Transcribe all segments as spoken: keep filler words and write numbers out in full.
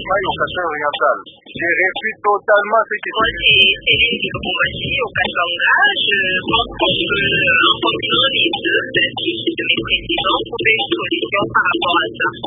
maille au Kasai oriental. J'ai réduit totalement ce qui Moi, c'est Hélène Koumassi au Katanga. Je rencontre en fonction des deux de mes présidents pour trouver une solution par rapport à ça.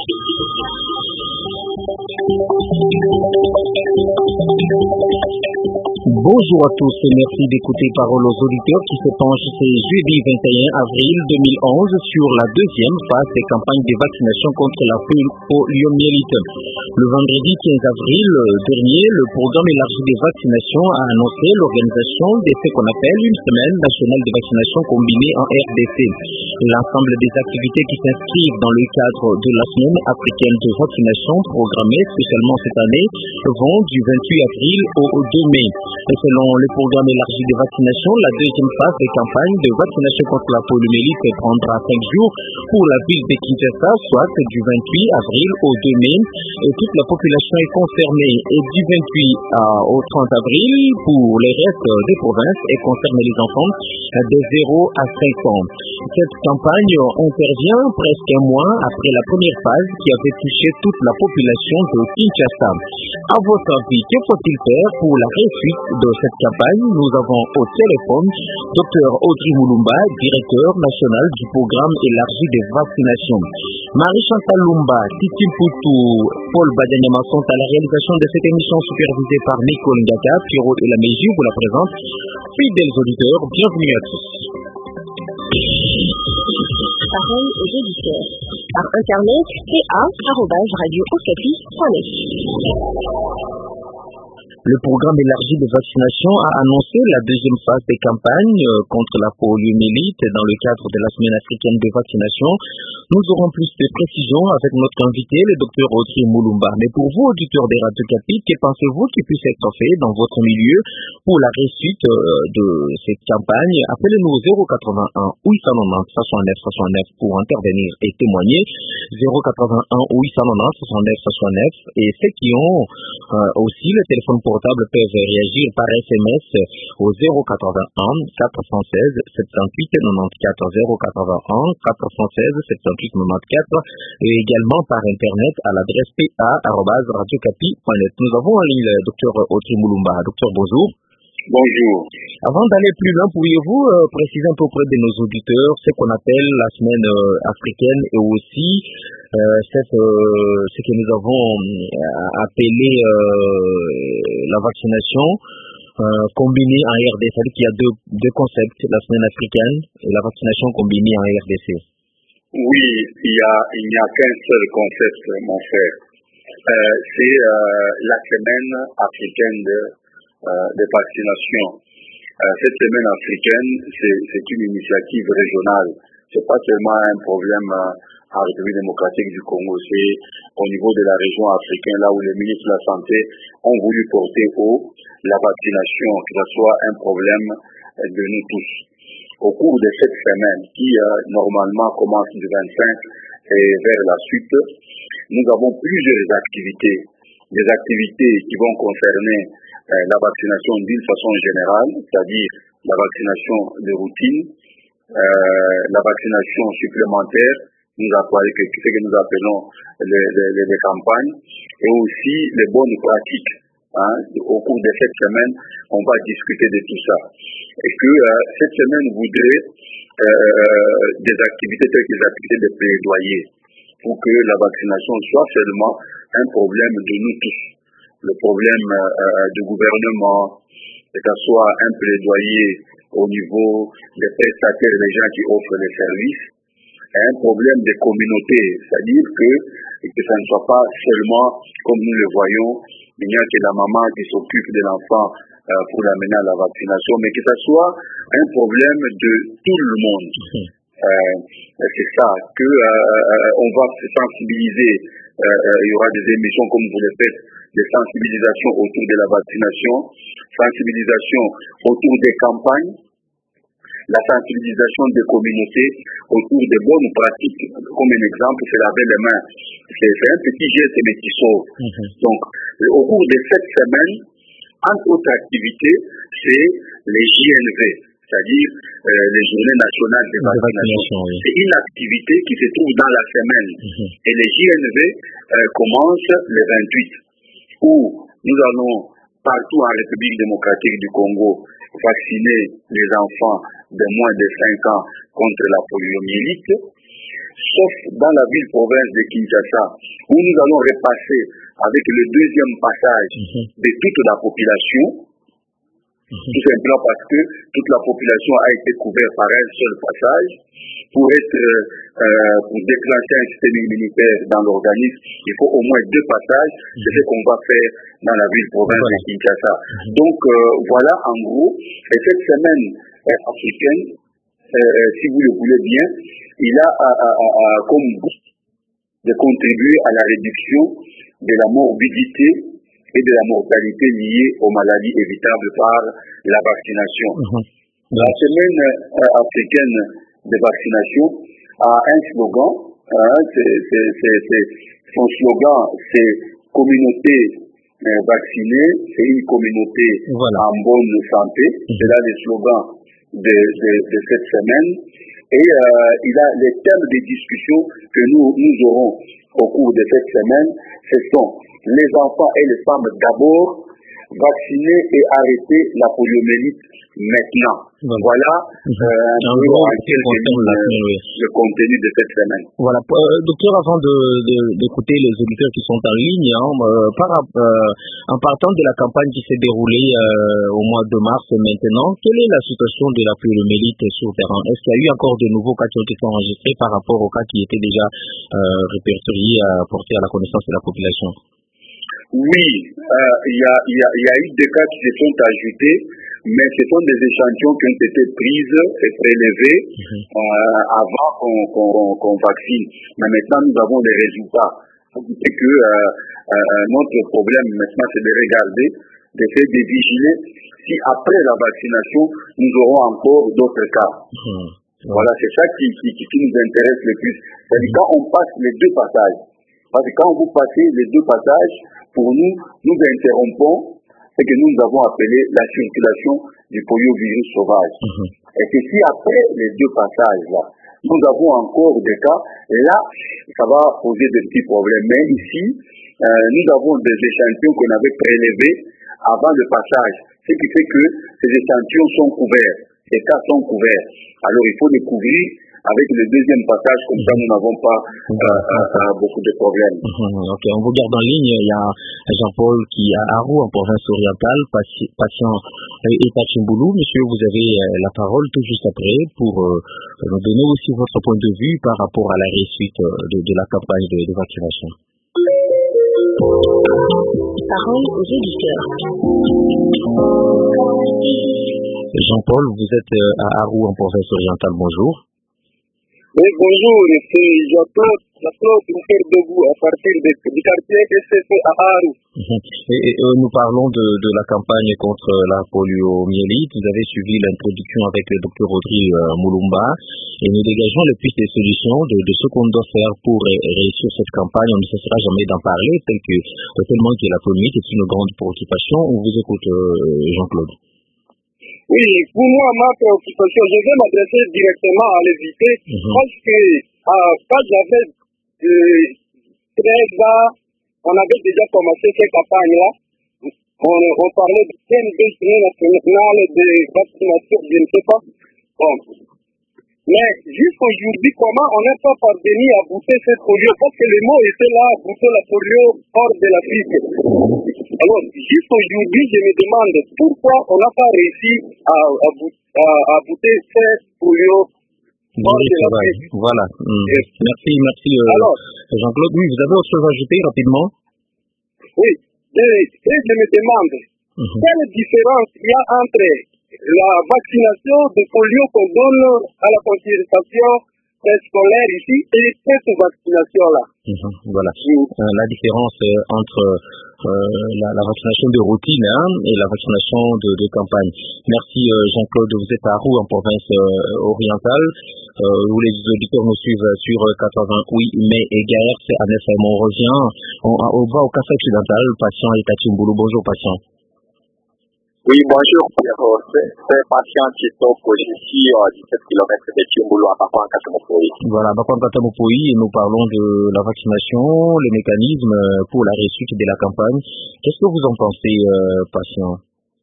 Bonjour à tous et merci d'écouter Parole aux auditeurs qui se penche ce jeudi vingt et un avril deux mille onze sur la deuxième phase des campagnes de vaccination contre la poliomyélite. Le vendredi quinze avril dernier, le programme élargi de vaccination a annoncé l'organisation de ce qu'on appelle une semaine nationale de vaccination combinée en R D C. L'ensemble des activités qui s'inscrivent dans le cadre de la semaine africaine de vaccination programmée spécialement cette année vont du vingt-huit avril au deux mai. Et selon le programme élargi de vaccination, la deuxième phase des campagnes de vaccination contre la poliomyélite prendra cinq jours pour la ville de Kinshasa, soit du vingt-huit avril au deux mai. Et toute la population est concernée. Et du vingt-huit au trente avril pour les restes des provinces et concerne les enfants de zéro à cinq ans. Cette campagne intervient presque un mois après la première phase qui avait touché toute la population de Kinshasa. À votre avis, que faut-il faire pour la réussite de cette campagne? Nous avons au téléphone Dr Audrey Mulumba, directeur national du programme élargi de vaccination. Marie-Chantal Lumba, Titi Poutou, Paul Badanyama sont à la réalisation de cette émission supervisée par Nicole Ngaka. Pierrot et la Mégie vous la présente. Fidèles auditeurs, bienvenue à tous. Parole aux auditeurs. Par internet, p a arobase radio okapi point net. Le programme élargi de vaccination a annoncé la deuxième phase des campagnes contre la poliomyélite dans le cadre de la semaine africaine de vaccination. Nous aurons plus de précisions avec notre invité, le docteur Audrey Mulumba. Mais pour vous, auditeurs des Radio Okapi, que pensez-vous qui puisse être fait dans votre milieu pour la réussite de cette campagne? Appelez-nous au zéro quatre-vingt-un huit cent quatre-vingt-dix soixante-neuf soixante-neuf pour intervenir et témoigner. zéro quatre-vingt-un huit cent quatre-vingt-dix soixante-neuf soixante-neuf. Et ceux qui ont euh, aussi le téléphone portable peuvent réagir par S M S au zéro quatre-vingt-un quatre cent seize soixante-dix-huit quatre-vingt-quatorze zéro quatre-vingt-un quatre cent seize soixante-dix-huit quatre-vingt-quatorze et également par internet à l'adresse p a arobase radio okapi point net. Nous avons en ligne le docteur Audrey Mulumba. Docteur, bonjour. Bonjour. Avant d'aller plus loin, pourriez-vous euh, préciser un peu auprès de nos auditeurs ce qu'on appelle la semaine euh, africaine et aussi euh, cette, euh, ce que nous avons euh, appelé euh, la vaccination euh, combinée en R D C, c'est-à-dire qu'il y a deux, deux concepts, la semaine africaine et la vaccination combinée en R D C. Oui, il y a, il n'y a qu'un seul concept, mon frère. Euh, c'est euh, la semaine africaine de, euh, de vaccination. Euh, cette semaine africaine, c'est, c'est une initiative régionale. C'est pas seulement un problème euh, en République démocratique du Congo, c'est au niveau de la région africaine, là où les ministres de la Santé ont voulu porter haut la vaccination, que ce soit un problème de nous tous. Au cours de cette semaine, qui euh, normalement commence du vingt-cinq et vers la suite, nous avons plusieurs activités. Des activités qui vont concerner euh, la vaccination d'une façon générale, c'est-à-dire la vaccination de routine, euh, la vaccination supplémentaire, nous appelons, ce que nous appelons les, les, les campagnes, et aussi les bonnes pratiques. Hein. Au cours de cette semaine, on va discuter de tout ça. Et que euh, cette semaine voudrait euh, des activités telles que les activités de plaidoyer pour que la vaccination soit seulement un problème de nous tous. Le problème euh, du gouvernement, que ce soit un plaidoyer au niveau des prestataires, des gens qui offrent les services, et un problème des communautés, c'est-à-dire que, que ça ne soit pas seulement comme nous le voyons, il n'y a que la maman qui s'occupe de l'enfant euh, pour l'amener à la vaccination, mais que ce soit un problème de tout le monde. Euh, c'est ça, que euh, on va se sensibiliser. Euh, euh, il y aura des émissions comme vous le faites, de sensibilisation autour de la vaccination, sensibilisation autour des campagnes, la sensibilisation des communautés autour des bonnes pratiques. Comme un exemple, c'est laver les mains. C'est, c'est un petit geste mais qui sauve. Mm-hmm. Donc, au cours de cette semaine, entre autres activités, c'est les J N V, c'est-à-dire euh, les journées nationales de vaccination. Oui. C'est une activité qui se trouve dans la semaine. Mm-hmm. Et les J N V euh, commencent le vingt-huit. où nous allons partout en République démocratique du Congo vacciner les enfants de moins de cinq ans contre la poliomyélite, sauf dans la ville-province de Kinshasa, où nous allons repasser avec le deuxième passage de toute la population, tout simplement parce que toute la population a été couverte par un seul passage. Pour être, euh, pour déclencher un système immunitaire dans l'organisme, il faut au moins deux passages. C'est ce qu'on va faire dans la ville-province de Kinshasa. Donc euh, voilà en gros, et cette semaine euh, africaine, euh, si vous le voulez bien, il a à, à, à, à, comme but de contribuer à la réduction de la morbidité et de la mortalité liée aux maladies évitables par la vaccination. Mm-hmm. La semaine euh, africaine de vaccination a un slogan, hein, c'est, c'est, c'est, c'est, son slogan c'est communauté euh, vaccinée, c'est une communauté voilà. en bonne santé, mm-hmm. c'est là le slogan de, de, de cette semaine, et euh, il a les thèmes de discussion que nous, nous aurons au cours de cette semaine, ce sont les enfants et les femmes d'abord, vacciner et arrêter la poliomyélite maintenant. Donc, voilà euh, un peu en le contenu de cette semaine. Voilà, euh, docteur, avant de, de, d'écouter les auditeurs qui sont en ligne, hein, euh, par, euh, en partant de la campagne qui s'est déroulée euh, au mois de mars maintenant, quelle est la situation de la poliomyélite sur le terrain? Est-ce qu'il y a eu encore de nouveaux cas qui ont été enregistrés par rapport aux cas qui étaient déjà euh, répertoriés, euh, portés à la connaissance de la population? Oui, euh, il y, a, y, a, y a eu des cas qui se sont ajoutés, mais ce sont des échantillons qui ont été prises et prélevés mm-hmm. euh, avant qu'on, qu'on, qu'on vaccine. Mais maintenant, nous avons des résultats. C'est que euh, euh, notre problème maintenant, c'est de regarder, d'essayer de vigiler si après la vaccination, nous aurons encore d'autres cas. Mm-hmm. Voilà, c'est ça qui, qui, qui nous intéresse le plus. C'est-à-dire quand on passe les deux passages. Parce que quand vous passez les deux passages, pour nous, nous interrompons ce que nous avons appelé la circulation du poliovirus sauvage. Mm-hmm. Et que si après les deux passages-là, nous avons encore des cas, là, ça va poser des petits problèmes. Mais ici, euh, nous avons des échantillons qu'on avait prélevés avant le passage, ce qui fait que ces échantillons sont couverts, ces cas sont couverts. Alors il faut les couvrir avec le deuxième passage, comme ça nous n'avons pas euh, euh, beaucoup de problèmes. Mmh, ok, on vous garde en ligne. Il y a Jean-Paul qui est à Arou, en province orientale, patient État Chimbulu. Monsieur, vous avez la parole tout juste après pour euh, nous donner aussi votre point de vue par rapport à la réussite de, de la campagne de, de vaccination. Parole aux auditeurs. Jean-Paul, vous êtes à Arou, en province orientale. Bonjour. Oui, bonjour, c'est Jean-Claude, Jean-Claude Debout à partir de, du quartier S C C à Arou. Et, et euh, nous parlons de, de la campagne contre la poliomyélite. Vous avez suivi l'introduction avec le docteur Audrey euh, Moulumba et nous dégageons les pistes et solutions de, de ce qu'on doit faire pour réussir cette campagne. On ne cessera jamais d'en parler, tel que tellement que la poliomyélite est une grande préoccupation. On vous écoute, euh, Jean-Claude. Oui, pour moi, ma préoccupation, je vais m'adresser directement à l'invité mm-hmm. parce que euh, quand j'avais euh, treize ans, on avait déjà commencé cette campagne-là. On, on parlait de P N B national de vaccination, je ne sais pas. Bon. Mais jusqu'aujourd'hui, comment on n'est pas parvenu à bouter cette polio? Parce que le mot était là, bouter la polio hors de l'Afrique. Alors, jusqu'aujourd'hui, je me demande pourquoi on n'a pas réussi à, à, à, à bouter cette polio hors de l'Afrique. Voilà. Mmh. Yes. Merci, merci euh, Alors, Jean-Claude. Oui, vous avez autre chose à ajouter rapidement? Oui, et, et je me demande mmh. quelle différence il y a entre la vaccination de polio qu'on donne à la consultation scolaire ici et cette vaccination-là. Mmh, voilà. Mmh. Euh, la différence euh, entre euh, la, la vaccination de routine hein, et la vaccination de, de campagne. Merci euh, Jean-Claude, vous êtes à Roux en province euh, orientale. Euh, où les auditeurs nous suivent sur quatre-vingt-huit mai et Gaërce à F M. On revient, on, on va au Café occidental, patient et Katimboulou. Bonjour patient. Oui, bonjour Pierre. C'est patient qui est ici à dix-sept kilomètres de Tchimboulou à Bakwanga-Tamopoï. Voilà, Bakwanga-Tamopoï, et nous parlons de la vaccination, les mécanismes pour la réussite de la campagne. Qu'est-ce que vous en pensez, euh, patient?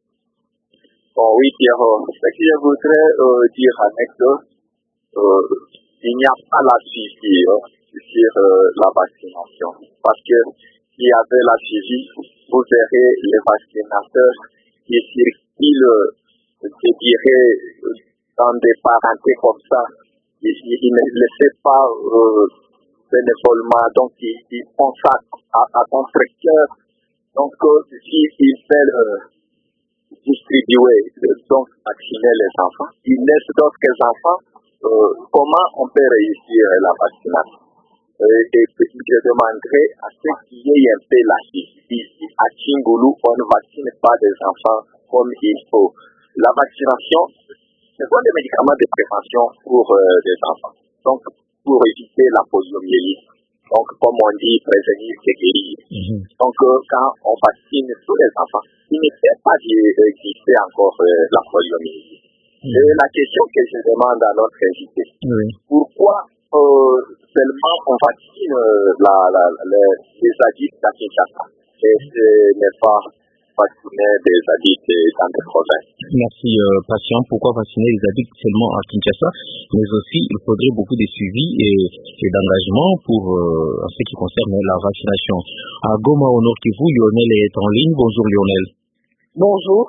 Bon, oui, Pierre, ce que je voudrais euh, dire avec eux, euh, il n'y a pas la suivi euh, sur euh, la vaccination. Parce que s'il y avait la suivi, vous verrez les vaccinateurs qui circulent, je dirais, dans des parentés comme ça. Ils, ils ne laissaient pas euh, bénévolement, donc ils, ils font ça à, à contre-cœur. Donc, euh, s'ils veulent euh, distribuer, donc vacciner les enfants, ils laissent d'autres enfants. Euh, comment on peut réussir la vaccination? Euh, et je demanderai à ce qu'il y ait un peu la ici à Tchimboulou, on ne vaccine pas des enfants comme il faut. La vaccination, ce sont des médicaments de prévention pour euh, les enfants. Donc, pour éviter la poliomyélite. Donc, comme on dit, prévenir, c'est guérir. Mm-hmm. Donc, euh, quand on vaccine tous les enfants, il ne peut pas exister encore euh, la poliomyélite. Mm-hmm. Et la question que je demande à notre invité, mm-hmm. pourquoi euh, seulement on vaccine euh, la, la, les, les adultes à Kinshasa et ce n'est pas vacciner des adultes dans des provinces? Merci, euh, patient. Pourquoi vacciner les adultes seulement à Kinshasa? Mais aussi, il faudrait beaucoup de suivi et, et d'engagement pour euh, en ce qui concerne la vaccination. À Goma, au Nord Kivu, Lionel est en ligne. Bonjour Lionel. Bonjour.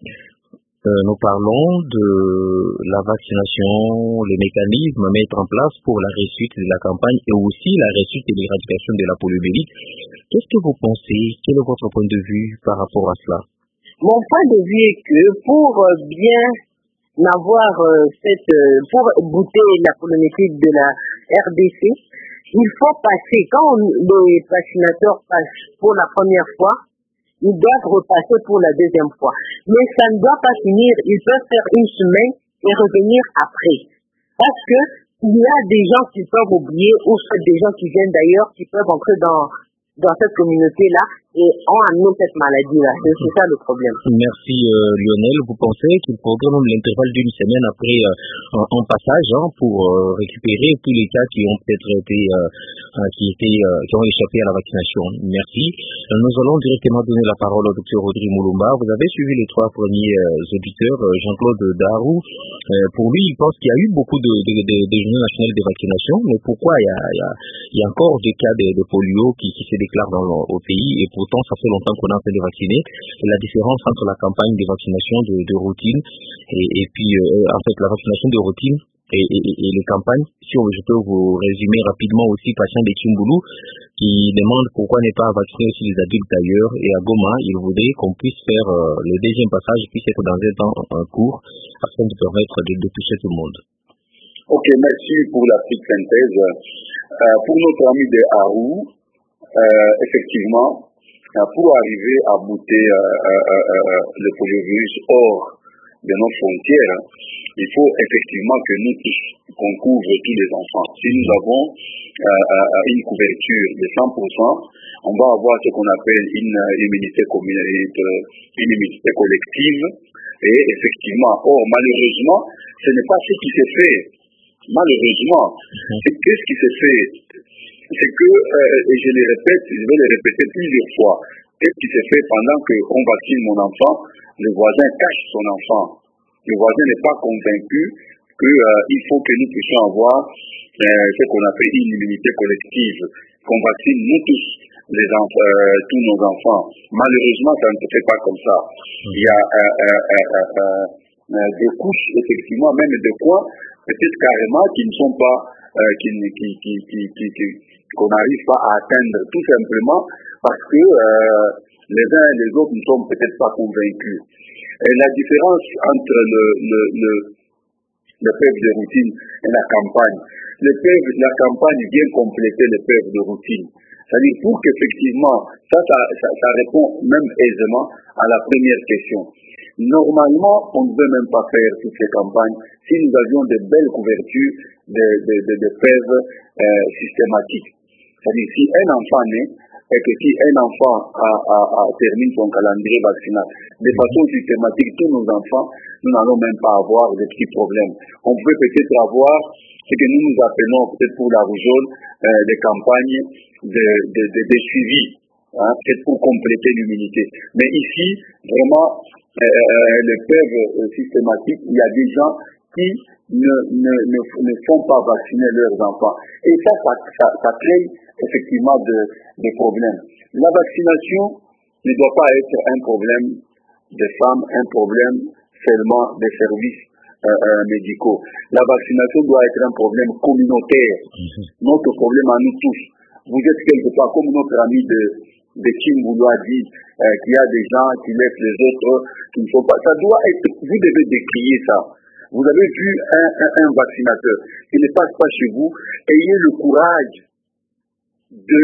Euh, nous parlons de la vaccination, les mécanismes à mettre en place pour la réussite de la campagne et aussi la réussite et l'éradication de la poliomyélite. Qu'est-ce que vous pensez? Quel est votre point de vue par rapport à cela? Mon point de vue est que pour bien avoir cette, pour bouter la poliomyélite de la R D C, il faut passer, quand on, les vaccinateurs passent pour la première fois, ils doivent repasser pour la deuxième fois. Mais ça ne doit pas finir, ils peuvent faire une semaine et revenir après. Parce que il y a des gens qui peuvent oublier, ou soit des gens qui viennent d'ailleurs, qui peuvent entrer dans, dans cette communauté-là et ont amené cette maladie-là. C'est, c'est ça le problème. Merci euh, Lionel. Vous pensez qu'il faudrait même l'intervalle d'une semaine après euh, un, un passage hein, pour euh, récupérer tous les cas qui ont peut-être été euh, qui étaient euh, qui ont échappé à la vaccination? Merci. Euh, nous allons directement donner la parole au docteur Audrey Moulumba. Vous avez suivi les trois premiers euh, auditeurs. Euh, Jean-Claude Darou, euh, pour lui, il pense qu'il y a eu beaucoup de, de, de, de journées nationales de vaccination, mais pourquoi il y a, il y a, il y a encore des cas de, de polio qui, qui se déclarent dans le, au pays, et pourtant ça fait longtemps qu'on a fait de vacciner. La différence entre la campagne de vaccination de, de routine et, et puis euh, en fait la vaccination de routine et, et, et les campagnes, si on, je peux vous résumer rapidement aussi, patient de Tchimboulou qui demande pourquoi ne pas vacciner aussi les adultes d'ailleurs, et à Goma il voudrait qu'on puisse faire euh, le deuxième passage puisse être dans un temps un court afin de permettre de, de toucher tout le monde. Ok, merci pour la petite synthèse. Euh, pour notre ami de Arou, euh, effectivement, pour arriver à bouter euh, euh, euh, le poliovirus hors de nos frontières, il faut effectivement que nous tous, qu'on couvre tous les enfants. Si nous avons euh, une couverture de cent pour cent, on va avoir ce qu'on appelle une immunité communautaire, une immunité collective, et effectivement, or malheureusement, ce n'est pas ce qui s'est fait. Malheureusement, c'est qu'est-ce qui s'est fait? C'est que, euh, et je le répète, je vais le répéter plusieurs fois, qu'est-ce qui s'est fait pendant qu'on vaccine mon enfant, le voisin cache son enfant. Le voisin n'est pas convaincu qu'il euh, faut que nous puissions avoir euh, ce qu'on appelle une immunité collective, qu'on vaccine nous tous, les enfants, euh, tous nos enfants. Malheureusement, ça ne se fait pas comme ça. Il y a euh, euh, euh, euh, euh, des couches, effectivement, même des points, peut-être carrément, qui ne sont pas, euh, qui, qui, qui, qui, qui, qui, qu'on n'arrive pas à atteindre, tout simplement parce que euh, les uns et les autres ne sont peut-être pas convaincus. Et la différence entre le, le, le, le P E V de routine et la campagne, le P E V, la campagne vient compléter le P E V de routine. C'est-à-dire pour qu'effectivement, ça, ça, ça, ça répond même aisément à la première question. Normalement, on ne veut même pas faire toutes ces campagnes si nous avions de belles couvertures de, de, de, de P E V euh, systématiques. C'est-à-dire, si un enfant naît, est que si un enfant a, a, a termine son calendrier vaccinal de façon systématique, tous nos enfants, nous n'allons même pas avoir de petits problèmes. On peut peut-être avoir ce que nous nous appelons peut-être pour la rougeole euh, des campagnes de, de, de, de suivi, hein, peut-être pour compléter l'immunité. Mais ici, vraiment, euh, les preuves euh, systématiques, il y a des gens qui ne, ne, ne, ne font pas vacciner leurs enfants. Et ça, ça, ça, ça crée effectivement de, des problèmes. La vaccination ne doit pas être un problème des femmes, un problème seulement des services euh, euh, médicaux. La vaccination doit être un problème communautaire. Mm-hmm. Notre problème à nous tous. Vous êtes quelque part comme notre ami de, de Kim Bouloua dit, euh, qu'il y a des gens qui laissent les autres qui ne sont pas. Ça doit être, vous devez décrier ça. Vous avez vu un, un, un vaccinateur qui ne passe pas chez vous, ayez le courage de,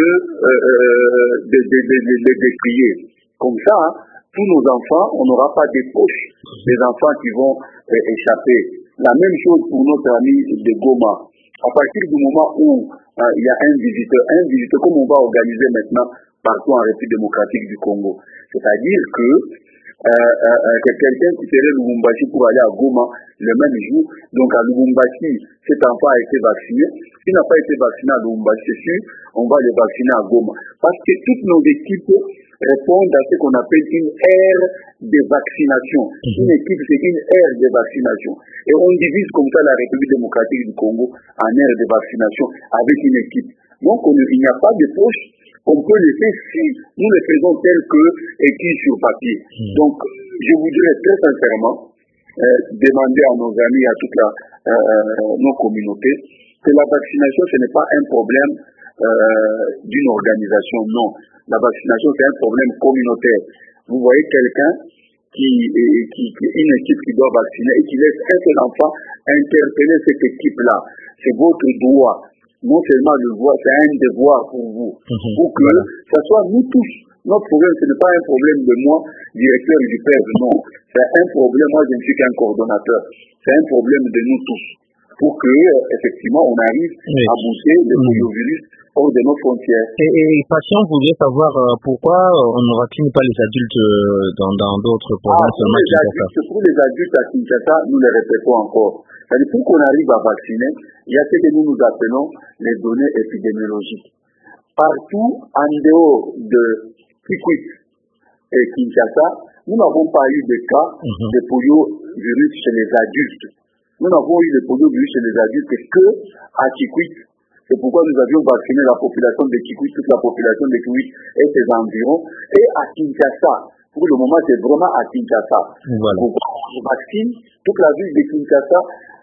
euh, de, de, de, de, de décrier. Comme ça, hein, tous nos enfants, on n'aura pas des poches, des enfants qui vont euh, échapper. La même chose pour notre ami de Goma. À partir du moment où euh, il y a un visiteur, un visiteur, comme on va organiser maintenant partout en République démocratique du Congo. C'est-à-dire que euh, euh, que quelqu'un qui serait Lubumbashi pour aller à Goma le même jour, donc à Lubumbashi, cet enfant a été vacciné. S'il n'a pas été vacciné à Lubumbashi, c'est sûr, on va le vacciner à Goma. Parce que toutes nos équipes répondent à ce qu'on appelle une ère de vaccination. Une équipe, c'est une ère de vaccination. Et on divise comme ça la République démocratique du Congo en ère de vaccination avec une équipe. Donc on, il n'y a pas de poche qu'on peut laisser si nous le faisons tel que écrit sur papier. Donc je voudrais très sincèrement euh, demander à nos amis, à toute la, euh, nos communautés, que la vaccination ce n'est pas un problème euh, d'une organisation, non. La vaccination, c'est un problème communautaire. Vous voyez quelqu'un qui, qui, qui une équipe qui doit vacciner et qui laisse un seul enfant interpeller cette équipe-là. C'est votre droit. Non seulement le droit, c'est un devoir pour vous. Mmh. Pour que voilà. Ça soit nous tous. Notre problème, ce n'est pas un problème de moi, directeur du P E V, non. C'est un problème, moi je ne suis qu'un coordonnateur. C'est un problème de nous tous. Pour que, effectivement, on arrive oui. à boucher le poliovirus mmh. hors de nos frontières. Et, et patient voulait savoir euh, pourquoi on ne vaccine pas les adultes euh, dans, dans d'autres provinces ah, seulement Kinshasa. Pour les adultes à Kinshasa, nous les répétons encore. C'est-à-dire, pour qu'on arrive à vacciner, il y a ce que nous nous appelons les données épidémiologiques. Partout, en dehors de Kikwit et Kinshasa, nous n'avons pas eu de cas mmh. de poliovirus chez les adultes. Nous n'avons eu le poliovirus chez les adultes que à Kikwit. C'est pourquoi nous avions vacciné la population de Kikwit, toute la population de Kikwit et ses environs. Et à Kinshasa, pour le moment, c'est vraiment à Kinshasa. Voilà. On vaccine toute la ville de Kinshasa.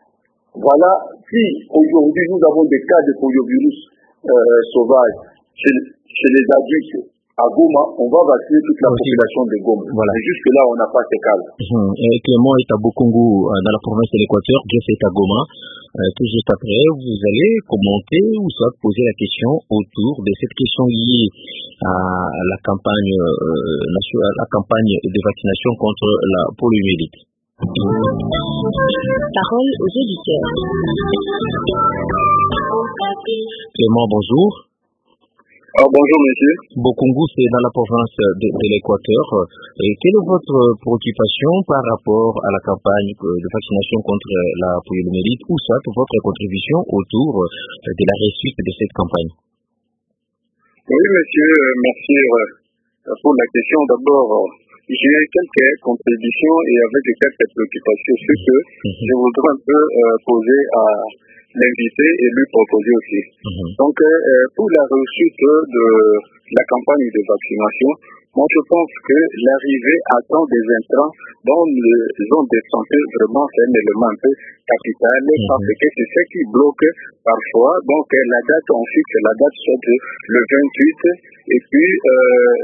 Voilà, si aujourd'hui nous avons des cas de poliovirus euh, sauvage chez, chez les adultes à Goma, on va vacciner toute la aussi. Population de Goma. Voilà. Et jusque-là, on n'a pas ces cas. Mmh. Et Clément est à Bokungu, dans la province de l'Équateur, Jeff est à Goma. Euh, tout juste après, vous allez commenter ou soit poser la question autour de cette question liée à la campagne euh, nationale, la campagne de vaccination contre la poliomyélite. Parole aux auditeurs. Clément, bonjour. Ah, bonjour monsieur. Bokungu, c'est dans la province de, de l'Équateur. Et quelle est votre préoccupation par rapport à la campagne de vaccination contre la poliomyélite ou soit votre contribution autour de la réussite de cette campagne? Oui monsieur, merci pour la question. D'abord, j'ai quelques contributions et avec quelques préoccupations, ce que je voudrais un peu euh, poser à l'invité et lui proposer aussi. Mmh. Donc, euh, pour la réussite de la campagne de vaccination, moi je pense que l'arrivée à temps des intrants dans les zones de santé, vraiment c'est un élément un peu capital, mmh. parce que c'est ce qui bloque parfois. Donc, la date, on fixe la date soit le vingt-huit, et puis euh,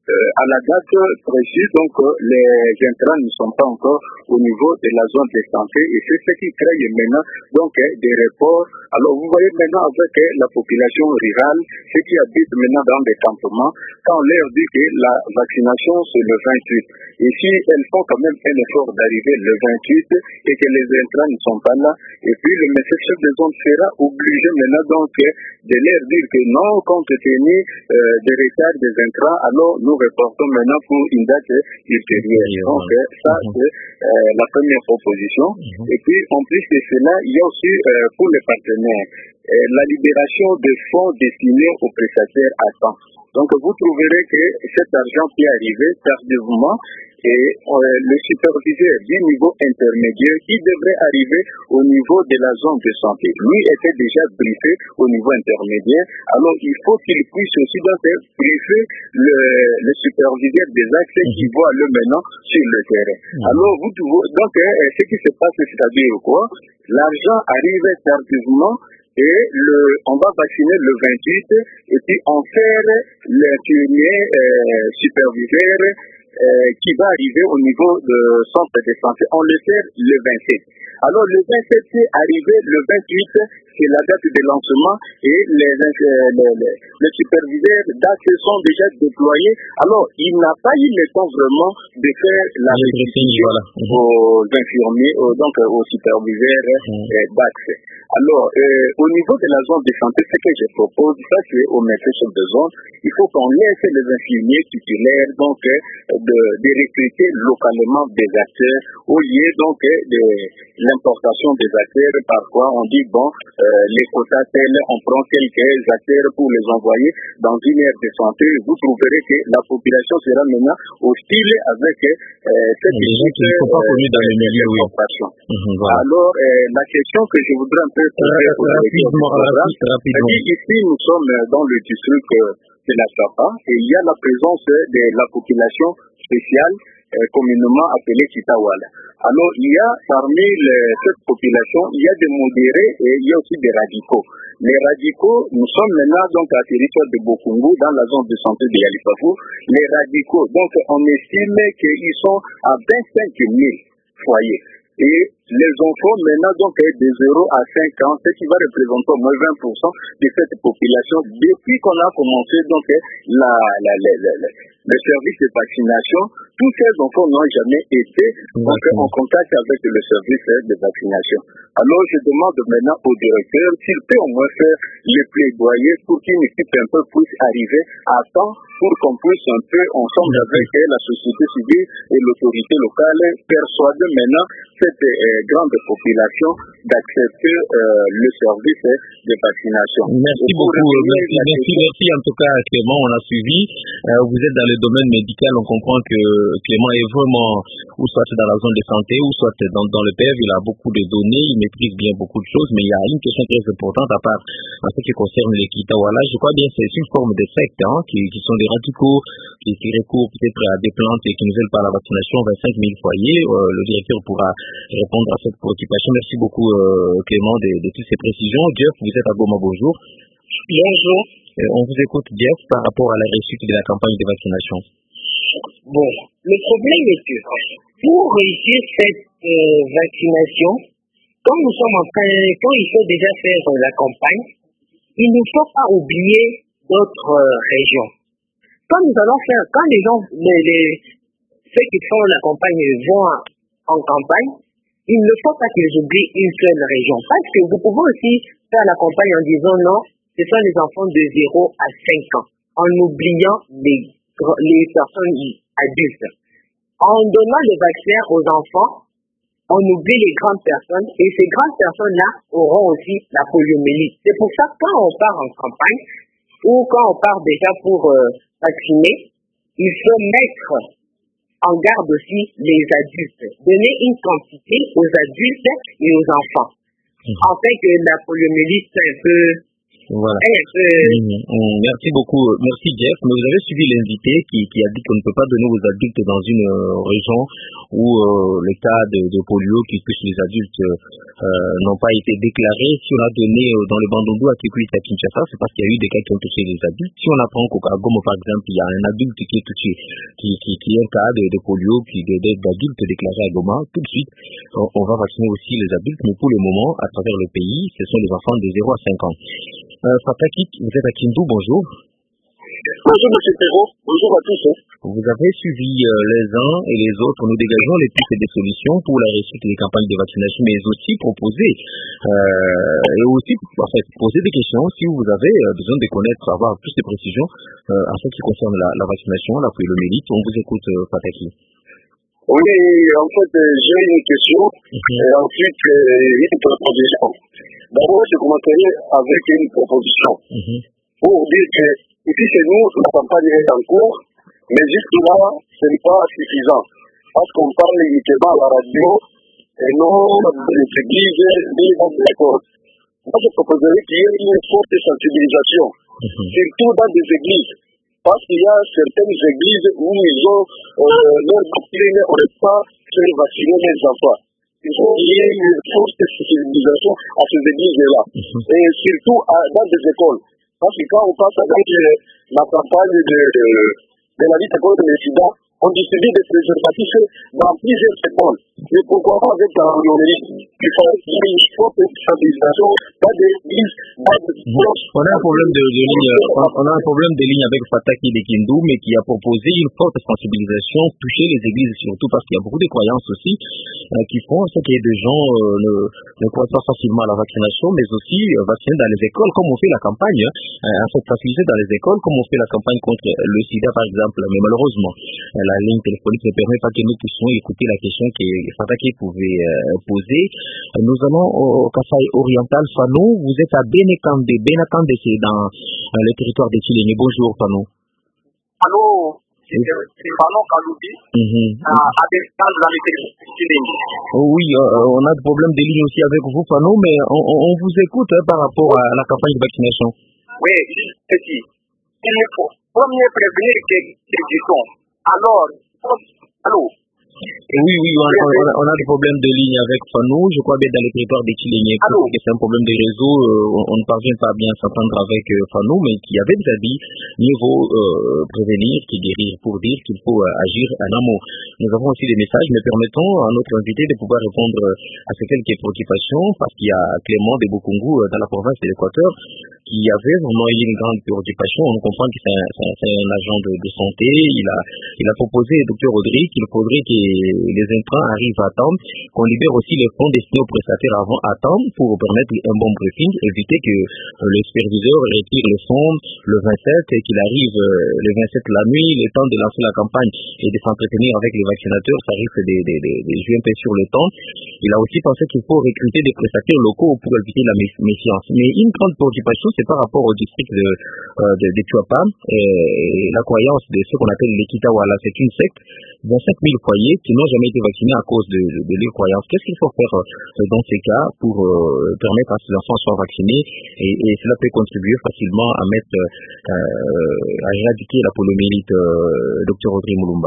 Euh, à la date précise, donc euh, les intrants ne sont pas encore au niveau de la zone de santé et c'est ce qui crée maintenant donc euh, des reports. Alors vous voyez maintenant avec euh, la population rurale, ceux qui habitent maintenant dans des campements, quand on leur dit que la vaccination c'est le vingt-huit, et si elles font quand même un effort d'arriver le vingt-huit et que les intrants ne sont pas là, et puis le médecin chef de zone sera obligé maintenant donc euh, de leur dire que non, compte tenu euh, des retards des intrants, alors nous reportons maintenant pour une date ultérieure. Donc, euh, ça, mm-hmm. c'est euh, la première proposition. Mm-hmm. Et puis, en plus de cela, il y a aussi euh, pour les partenaires euh, la libération des fonds destinés aux prestataires à temps. Donc, vous trouverez que cet argent qui est arrivé tardivement et euh, le superviseur du niveau intermédiaire qui devrait arriver au niveau de la zone de santé. Lui était déjà briefé au niveau intermédiaire. Alors, il faut qu'il puisse aussi donc briefer le, le superviseur des accès qui voit le maintenant sur le terrain. Alors, vous donc, euh, ce qui se passe, c'est-à-dire quoi? L'argent arrive tardivement. Et le, on va vacciner le vingt-huit et puis on fait l'infirmier euh, superviseur euh, qui va arriver au niveau de centre de santé. On le fait le vingt-sept. Alors le vingt-sept est arrivé, le vingt-huit c'est la date de lancement et les, les, les, les superviseurs d'accès sont déjà déployés. Alors il n'a pas eu le temps vraiment de faire la répétition voilà. aux infirmiers, aux, donc aux superviseurs mmh. euh, d'accès. Alors, euh, au niveau de la zone de santé, ce que je propose, ça c'est au médecin chef de zone, il faut qu'on laisse les infirmiers titulaires donc euh, de, de recruter localement des acteurs au lieu donc euh, de l'importation des acteurs. Parfois on dit bon, euh, les quotas tels, on prend quelques acteurs pour les envoyer dans une aire de santé. Vous trouverez que la population sera maintenant hostile avec euh, cette équipe qui ne sont pas connus dans les milieux, oui. Mmh, voilà. Alors, euh, la question que je voudrais un peu poser pour rapidement, rapide, rapidement. Ici, nous sommes dans le district de la Sapa et il y a la présence de la population spéciale euh, communément appelée Kitawala. Alors, il y a parmi les, cette population, il y a des modérés et il y a aussi des radicaux. Les radicaux, nous sommes maintenant donc à territoire de Bokungu, dans la zone de santé de Yalifafou. Les radicaux, donc on estime qu'ils sont à vingt-cinq mille foyers. Et les enfants maintenant donc de zéro à cinq ans, ce qui va représenter au moins vingt pour cent de cette population depuis qu'on a commencé donc la, la, la, la, la, le service de vaccination. Tous ces enfants n'ont jamais été donc, en contact avec le service de vaccination. Alors je demande maintenant au directeur s'il peut au moins faire le plaidoyer pour qu'une équipe un peu puisse arriver à temps pour qu'on puisse un peu ensemble avec la société civile et l'autorité locale persuader maintenant cette euh, grande population d'accepter euh, le service de vaccination. Merci beaucoup. Merci, merci, merci en tout cas Clément, on a suivi. Euh, vous êtes dans le domaine médical, on comprend que Clément est vraiment ou soit dans la zone de santé ou soit dans, dans le P E V, il a beaucoup de données, il maîtrise bien beaucoup de choses, mais il y a une question très importante à part en ce qui concerne les Kitawala. Je crois bien que c'est une forme de secte hein, qui, qui sont des radicaux, qui, qui recourent peut-être à des plantes et qui ne veulent pas la vaccination, vingt-cinq mille foyers. Euh, le directeur pourra répondre à cette préoccupation. Merci beaucoup euh, Clément de, de toutes ces précisions. Jeff, vous êtes à Goma, bonjour. Bonjour. Euh, on vous écoute Jeff par rapport à la réussite de la campagne de vaccination. Bon, le problème est que pour réussir cette euh, vaccination, comme nous sommes en train, quand il faut déjà faire euh, la campagne, il ne faut pas oublier d'autres euh, régions. Quand nous allons faire, quand les gens, les, les, ceux qui font la campagne vont en campagne, il ne faut pas qu'ils oublient une seule région. Parce que vous pouvez aussi faire la campagne en disant non, ce sont les enfants de zéro à cinq ans, en oubliant les, les personnes adultes. En donnant le vaccin aux enfants, on oublie les grandes personnes et ces grandes personnes-là auront aussi la poliomyélite. C'est pour ça que quand on part en campagne ou quand on part déjà pour euh, vacciner, il faut mettre en garde aussi les adultes, donner une quantité aux adultes et aux enfants. Mmh. En fait que la poliomyélite c'est un peu Voilà. Un peu... Mmh, mmh. Merci beaucoup. Merci Jeff. Mais vous avez suivi l'invité qui, qui a dit qu'on ne peut pas donner aux adultes dans une euh, région où euh, les cas de, de polio qui touchent les adultes euh, n'ont pas été déclarés. Si on a donné euh, dans le Bandundu à Kikwit à Kinshasa, c'est parce qu'il y a eu des cas qui ont touché les adultes. Si on apprend qu'au Goma, par exemple, il y a un adulte qui est touché, qui, qui, qui est un cas de, de polio, qui d'adulte déclaré à Goma, tout de suite, on, on va vacciner aussi les adultes. Mais pour le moment, à travers le pays, ce sont les enfants de zéro à cinq ans. Euh, Fataki, vous êtes à Kindu, bonjour. Bonjour M. Perrault, bonjour à tous. Hein. Vous avez suivi euh, les uns et les autres. Nous dégageons les pistes et des solutions pour la réussite des campagnes de vaccination, mais aussi proposer euh, et aussi en fait, poser des questions si vous avez euh, besoin de connaître, avoir plus de précisions euh, en ce qui concerne la, la vaccination, la poliomyélite. On vous écoute, euh, Fataki. Oui, en fait, euh, j'ai une question mm-hmm. et ensuite euh, une proposition. D'abord, je commencerai avec une proposition mm-hmm. pour dire que ici chez nous, la campagne est en cours, mais jusque-là, ce n'est pas suffisant. Parce qu'on parle uniquement à la radio et non des églises ni des écoles. Moi, je proposerais qu'il y ait une forte sensibilisation, mm-hmm. surtout dans des églises. Parce qu'il y a certaines églises où ils ont euh, leur doctrine on ne pas faire vacciner les enfants. Il faut qu'il y ait une forte sensibilisation à ces églises-là. Mm-hmm. Et surtout à, dans des écoles. Parce que quand on passe avec euh, la campagne de, de, de la lutte contre le sida, on distribue des préservatifs dans plusieurs écoles. Mais pourquoi pas avec la poliomyélite? Il faut une forte sensibilisation dans des églises, dans des écoles. On a un problème de, de ligne, on a un problème de ligne avec Fataki de Kindu, mais qui a proposé une forte sensibilisation, toucher les églises surtout parce qu'il y a beaucoup de croyances aussi euh, qui font ce que des gens euh, ne, ne croient pas facilement à la vaccination, mais aussi euh, vacciner dans les écoles, comme on fait la campagne, euh, en fait faciliter dans les écoles, comme on fait la campagne contre le sida par exemple. Mais malheureusement, euh, la ligne téléphonique ne permet pas que nous puissions écouter la question que Fataki pouvait euh, poser. Nous allons au Kasai oriental. Fanou, vous êtes à Benekande. Benekande, c'est dans euh, le territoire de Tilene. Bonjour, Fanou. Allô, c'est Fanou Kaloubi, mm-hmm. à Benekande, dans le territoire de Tilene. Oui, euh, on a des problèmes de ligne aussi avec vous, Fanou, mais on, on, on vous écoute hein, par rapport à la campagne de vaccination. Oui, c'est si. Il faut premier prévenir que c'est du son. Alors, allô? Oui, oui, on, on, on a des problèmes de ligne avec Fanou, je crois bien dans le territoire des Chiléniens, c'est un problème de réseau, euh, on, on ne parvient pas bien à s'entendre avec euh, Fanou, mais qui avait déjà dit, mieux vaut euh, prévenir que guérir, pour dire qu'il faut euh, agir en amont. Nous avons aussi des messages, mais permettons à notre invité de pouvoir répondre à ces quelques préoccupations, parce qu'il y a Clément de Bukungu dans la province de l'Équateur, qui avait vraiment eu une grande préoccupation. On comprend que c'est un, un, un agent de, de santé, il a, il a proposé au docteur Audrey qu'il faudrait que les intrants arrivent à temps, qu'on libère aussi les fonds destinés aux prestataires avant à temps pour permettre un bon briefing, éviter que euh, le superviseur retire les fonds le vingt-sept et qu'il arrive euh, le vingt-sept la nuit, le temps de lancer la campagne et de s'entretenir avec les vaccinateurs, ça risque de, de, de, de jouer un peu sur le temps. Il a aussi pensé qu'il faut recruter des prestataires locaux pour éviter la méfiance. Mais une grande préoccupation, c'est par rapport au district de, euh, de, de Tuapa et la croyance de ce qu'on appelle l'Ekitawala. C'est une secte, vingt-cinq mille foyers qui n'ont jamais été vaccinés à cause de, de, de leur croyance. Qu'est-ce qu'il faut faire euh, dans ces cas pour euh, permettre à ces enfants soient vaccinés et, et cela peut contribuer facilement à mettre, euh, à éradiquer la poliomyélite, euh, docteur Audrey Mulumba.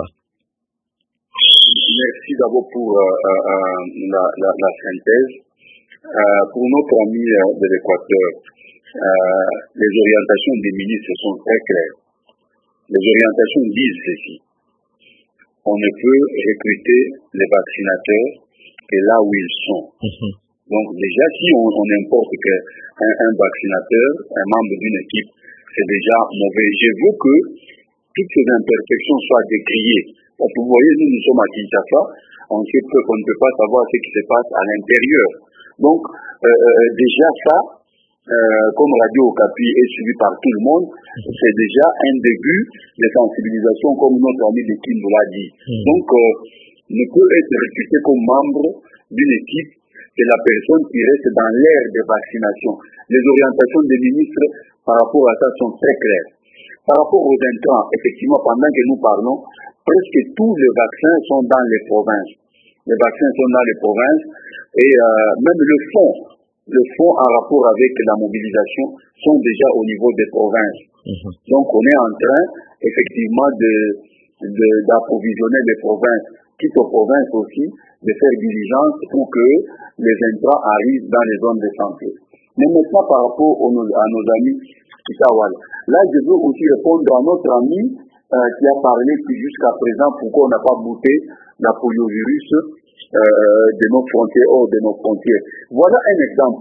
Merci d'abord pour euh, euh, la, la, la synthèse. Euh, pour notre ami euh, de l'Équateur, euh, les orientations des ministres sont très claires. Les orientations disent ceci. On ne peut recruter les vaccinateurs que là où ils sont. Mm-hmm. Donc déjà, si on, on importe qu'un un vaccinateur, un membre d'une équipe, c'est déjà mauvais. Je veux que toutes ces imperfections soient décriées. Parce que vous voyez, nous, nous sommes à Kinshasa, on sait qu'on ne peut pas savoir ce qui se passe à l'intérieur. Donc, euh, euh, déjà ça, euh, comme Radio Okapi est suivi par tout le monde, c'est déjà un début de sensibilisation, comme notre ami de Kim l'a dit. Mmh. Donc, euh, ne peut être recruté comme membre d'une équipe que la personne qui reste dans l'ère de vaccination. Les orientations des ministres par rapport à ça sont très claires. Par rapport aux intrants, effectivement, pendant que nous parlons, presque tous les vaccins sont dans les provinces. Les vaccins sont dans les provinces et euh, même le fonds le fonds en rapport avec la mobilisation sont déjà au niveau des provinces. Mmh. Donc on est en train effectivement de, de, d'approvisionner les provinces, quitte aux provinces aussi, de faire diligence pour que les intrants arrivent dans les zones de santé. Mais maintenant par rapport aux, à nos amis Kitawala, là je veux aussi répondre à notre ami euh, qui a parlé que jusqu'à présent pourquoi on n'a pas bouté la poliovirus Euh, de nos frontières, hors de nos frontières. Voilà un exemple.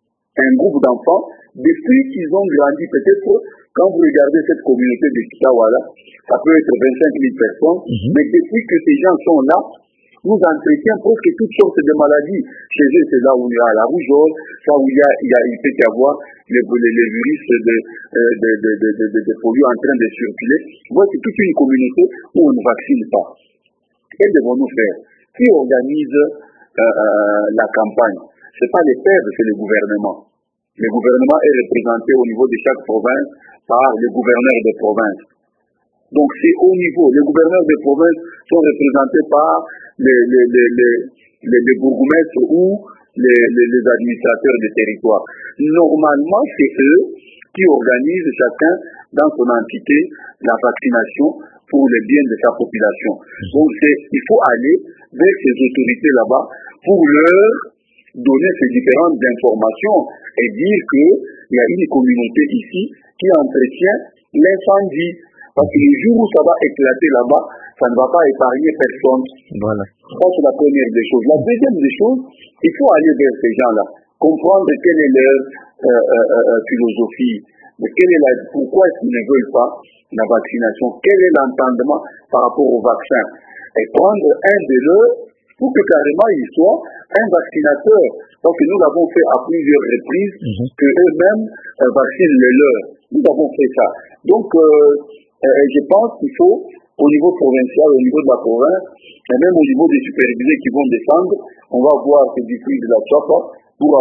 Un groupe d'enfants, depuis qu'ils ont grandi, peut-être quand vous regardez cette communauté de Kitawala, ça peut être vingt-cinq mille personnes, mm-hmm. mais depuis que ces gens sont là, nous entretiennent presque toutes sortes de maladies. Chez eux, c'est là où il y a la rougeole, là où il, y a, il, y a, il peut y avoir le, le, le virus de, de, de, de, de, de, de polio en train de circuler. Voilà, c'est toute une communauté où on ne vaccine pas. Que devons-nous faire? Qui organise euh, euh, la campagne? Ce n'est pas les pères, c'est le gouvernement. Le gouvernement est représenté au niveau de chaque province par le gouverneur de province. Donc c'est au niveau, les gouverneurs de province sont représentés par les, les, les, les, les, les bourgmestres ou les, les, les administrateurs des territoires. Normalement, c'est eux qui organisent chacun dans son entité la vaccination pour le bien de sa population. Donc c'est, il faut aller vers ces autorités là-bas pour leur donner ces différentes informations et dire qu'il y a une communauté ici qui entretient l'incendie. Parce que le jour où ça va éclater là-bas, ça ne va pas épargner personne. Voilà. Ça, c'est la première des choses. La deuxième des choses, il faut aller vers ces gens-là, comprendre quelle est leur euh, euh, euh, philosophie, mais quelle est la, pourquoi est-ce qu'ils ne veulent pas la vaccination, quel est l'entendement par rapport au vaccin, et prendre un de leurs pour que carrément il soit un vaccinateur. Donc nous l'avons fait à plusieurs reprises, mm-hmm. que eux-mêmes euh, vaccinent les leurs. Nous avons fait ça. Donc euh, euh, je pense qu'il faut, au niveau provincial, au niveau de la province, et même au niveau des supervisés qui vont descendre, on va voir que du prix de la choppa pour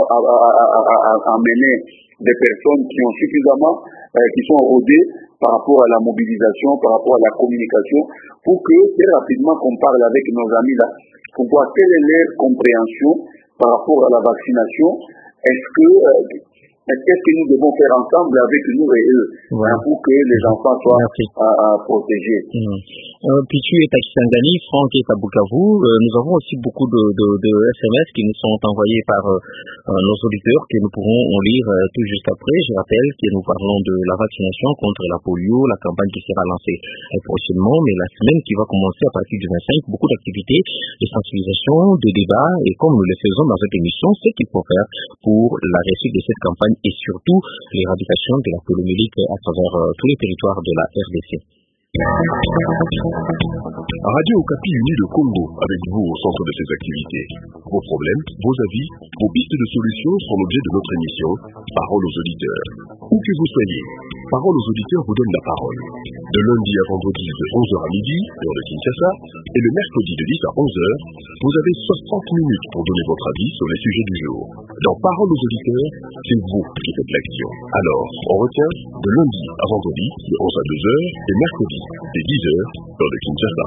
amener des personnes qui ont suffisamment, euh, qui sont rodées par rapport à la mobilisation, par rapport à la communication, pour que très rapidement qu'on parle avec nos amis là, pour voir quelle est leur compréhension par rapport à la vaccination. Est-ce que euh, qu'est-ce que nous devons faire ensemble avec nous et eux, voilà. Pour que les enfants soient à, à protégés. Mmh. Euh, Pichu et Tachisangani, Franck et Kabukavu, euh, nous avons aussi beaucoup de, de, de S M S qui nous sont envoyés par euh, nos auditeurs que nous pourrons lire euh, tout juste après. Je rappelle que nous parlons de la vaccination contre la polio, la campagne qui sera lancée euh, prochainement, mais la semaine qui va commencer à partir du vingt-cinq, beaucoup d'activités de sensibilisation, de débats, et comme nous le faisons dans cette émission, ce qu'il faut faire pour la réussite de cette campagne et surtout l'éradication de la poliomyélite à travers euh, tous les territoires de la R D C. Radio Okapi unit le Congo avec vous au centre de ces activités. Vos problèmes, vos avis, vos pistes de solutions sont l'objet de notre émission Parole aux auditeurs. Où que vous soyez, Parole aux auditeurs vous donne la parole. De lundi à vendredi de onze heures à midi, heure de Kinshasa, et le mercredi de dix à onze heures, vous avez soixante minutes pour donner votre avis sur les sujets du jour. Dans Parole aux auditeurs, c'est vous qui faites l'action. Alors, on retient de lundi à vendredi de onze à deux heures et mercredi dès dix heures, heure de Kinshasa.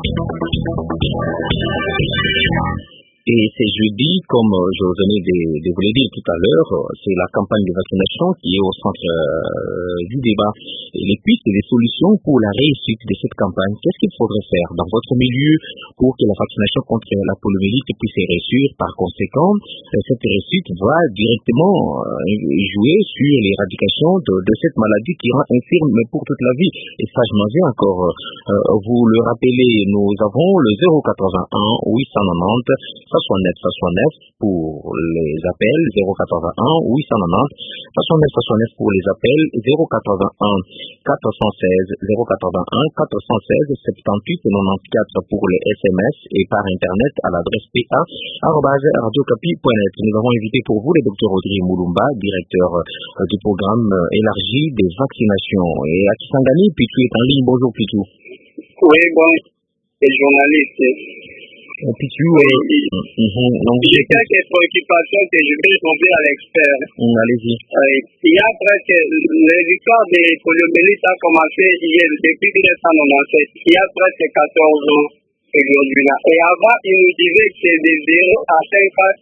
Et c'est jeudi, comme je venais de, de vous le dire tout à l'heure, c'est la campagne de vaccination qui est au centre euh, du débat. Et les pistes et les solutions pour la réussite de cette campagne, qu'est-ce qu'il faudrait faire dans votre milieu pour que la vaccination contre la poliomyélite puisse réussir? Par conséquent, cette réussite va directement euh, jouer sur l'éradication de, de cette maladie qui rend infirme pour toute la vie. Et ça, je m'en vais encore. Euh, vous le rappelez, nous avons le zéro quatre-vingt-un huit cent quatre-vingt-dix soixante-neuf soixante-neuf pour les appels, zéro quatre-vingt-un huit cent quatre-vingt-dix soixante-neuf soixante-neuf pour les appels, zéro quatre-vingt-un quatre cent seize zéro quatre-vingt-un quatre cent seize soixante-dix-huit quatre-vingt-quatorze pour les S M S et par internet à l'adresse p a arobase radio okapi point net. Nous avons invité pour vous le docteur Audrey Moulumba, directeur euh, du programme euh, élargi des vaccinations. Et à Kisangani, Pitou est en ligne. Bonjour Pitou. Oui, bon, les journalistes. Pitou est... Mm-hmm. Donc, j'ai quelques préoccupations que je vais tomber à l'expert. Mm, allez-y. Euh, il y a presque... L'histoire des poliomyélites a commencé hier, depuis mille neuf cent quatre-vingt-dix-sept. Il y a presque quatorze ans aujourd'hui là. Et avant, il nous disait que c'est de zéro à cinq ans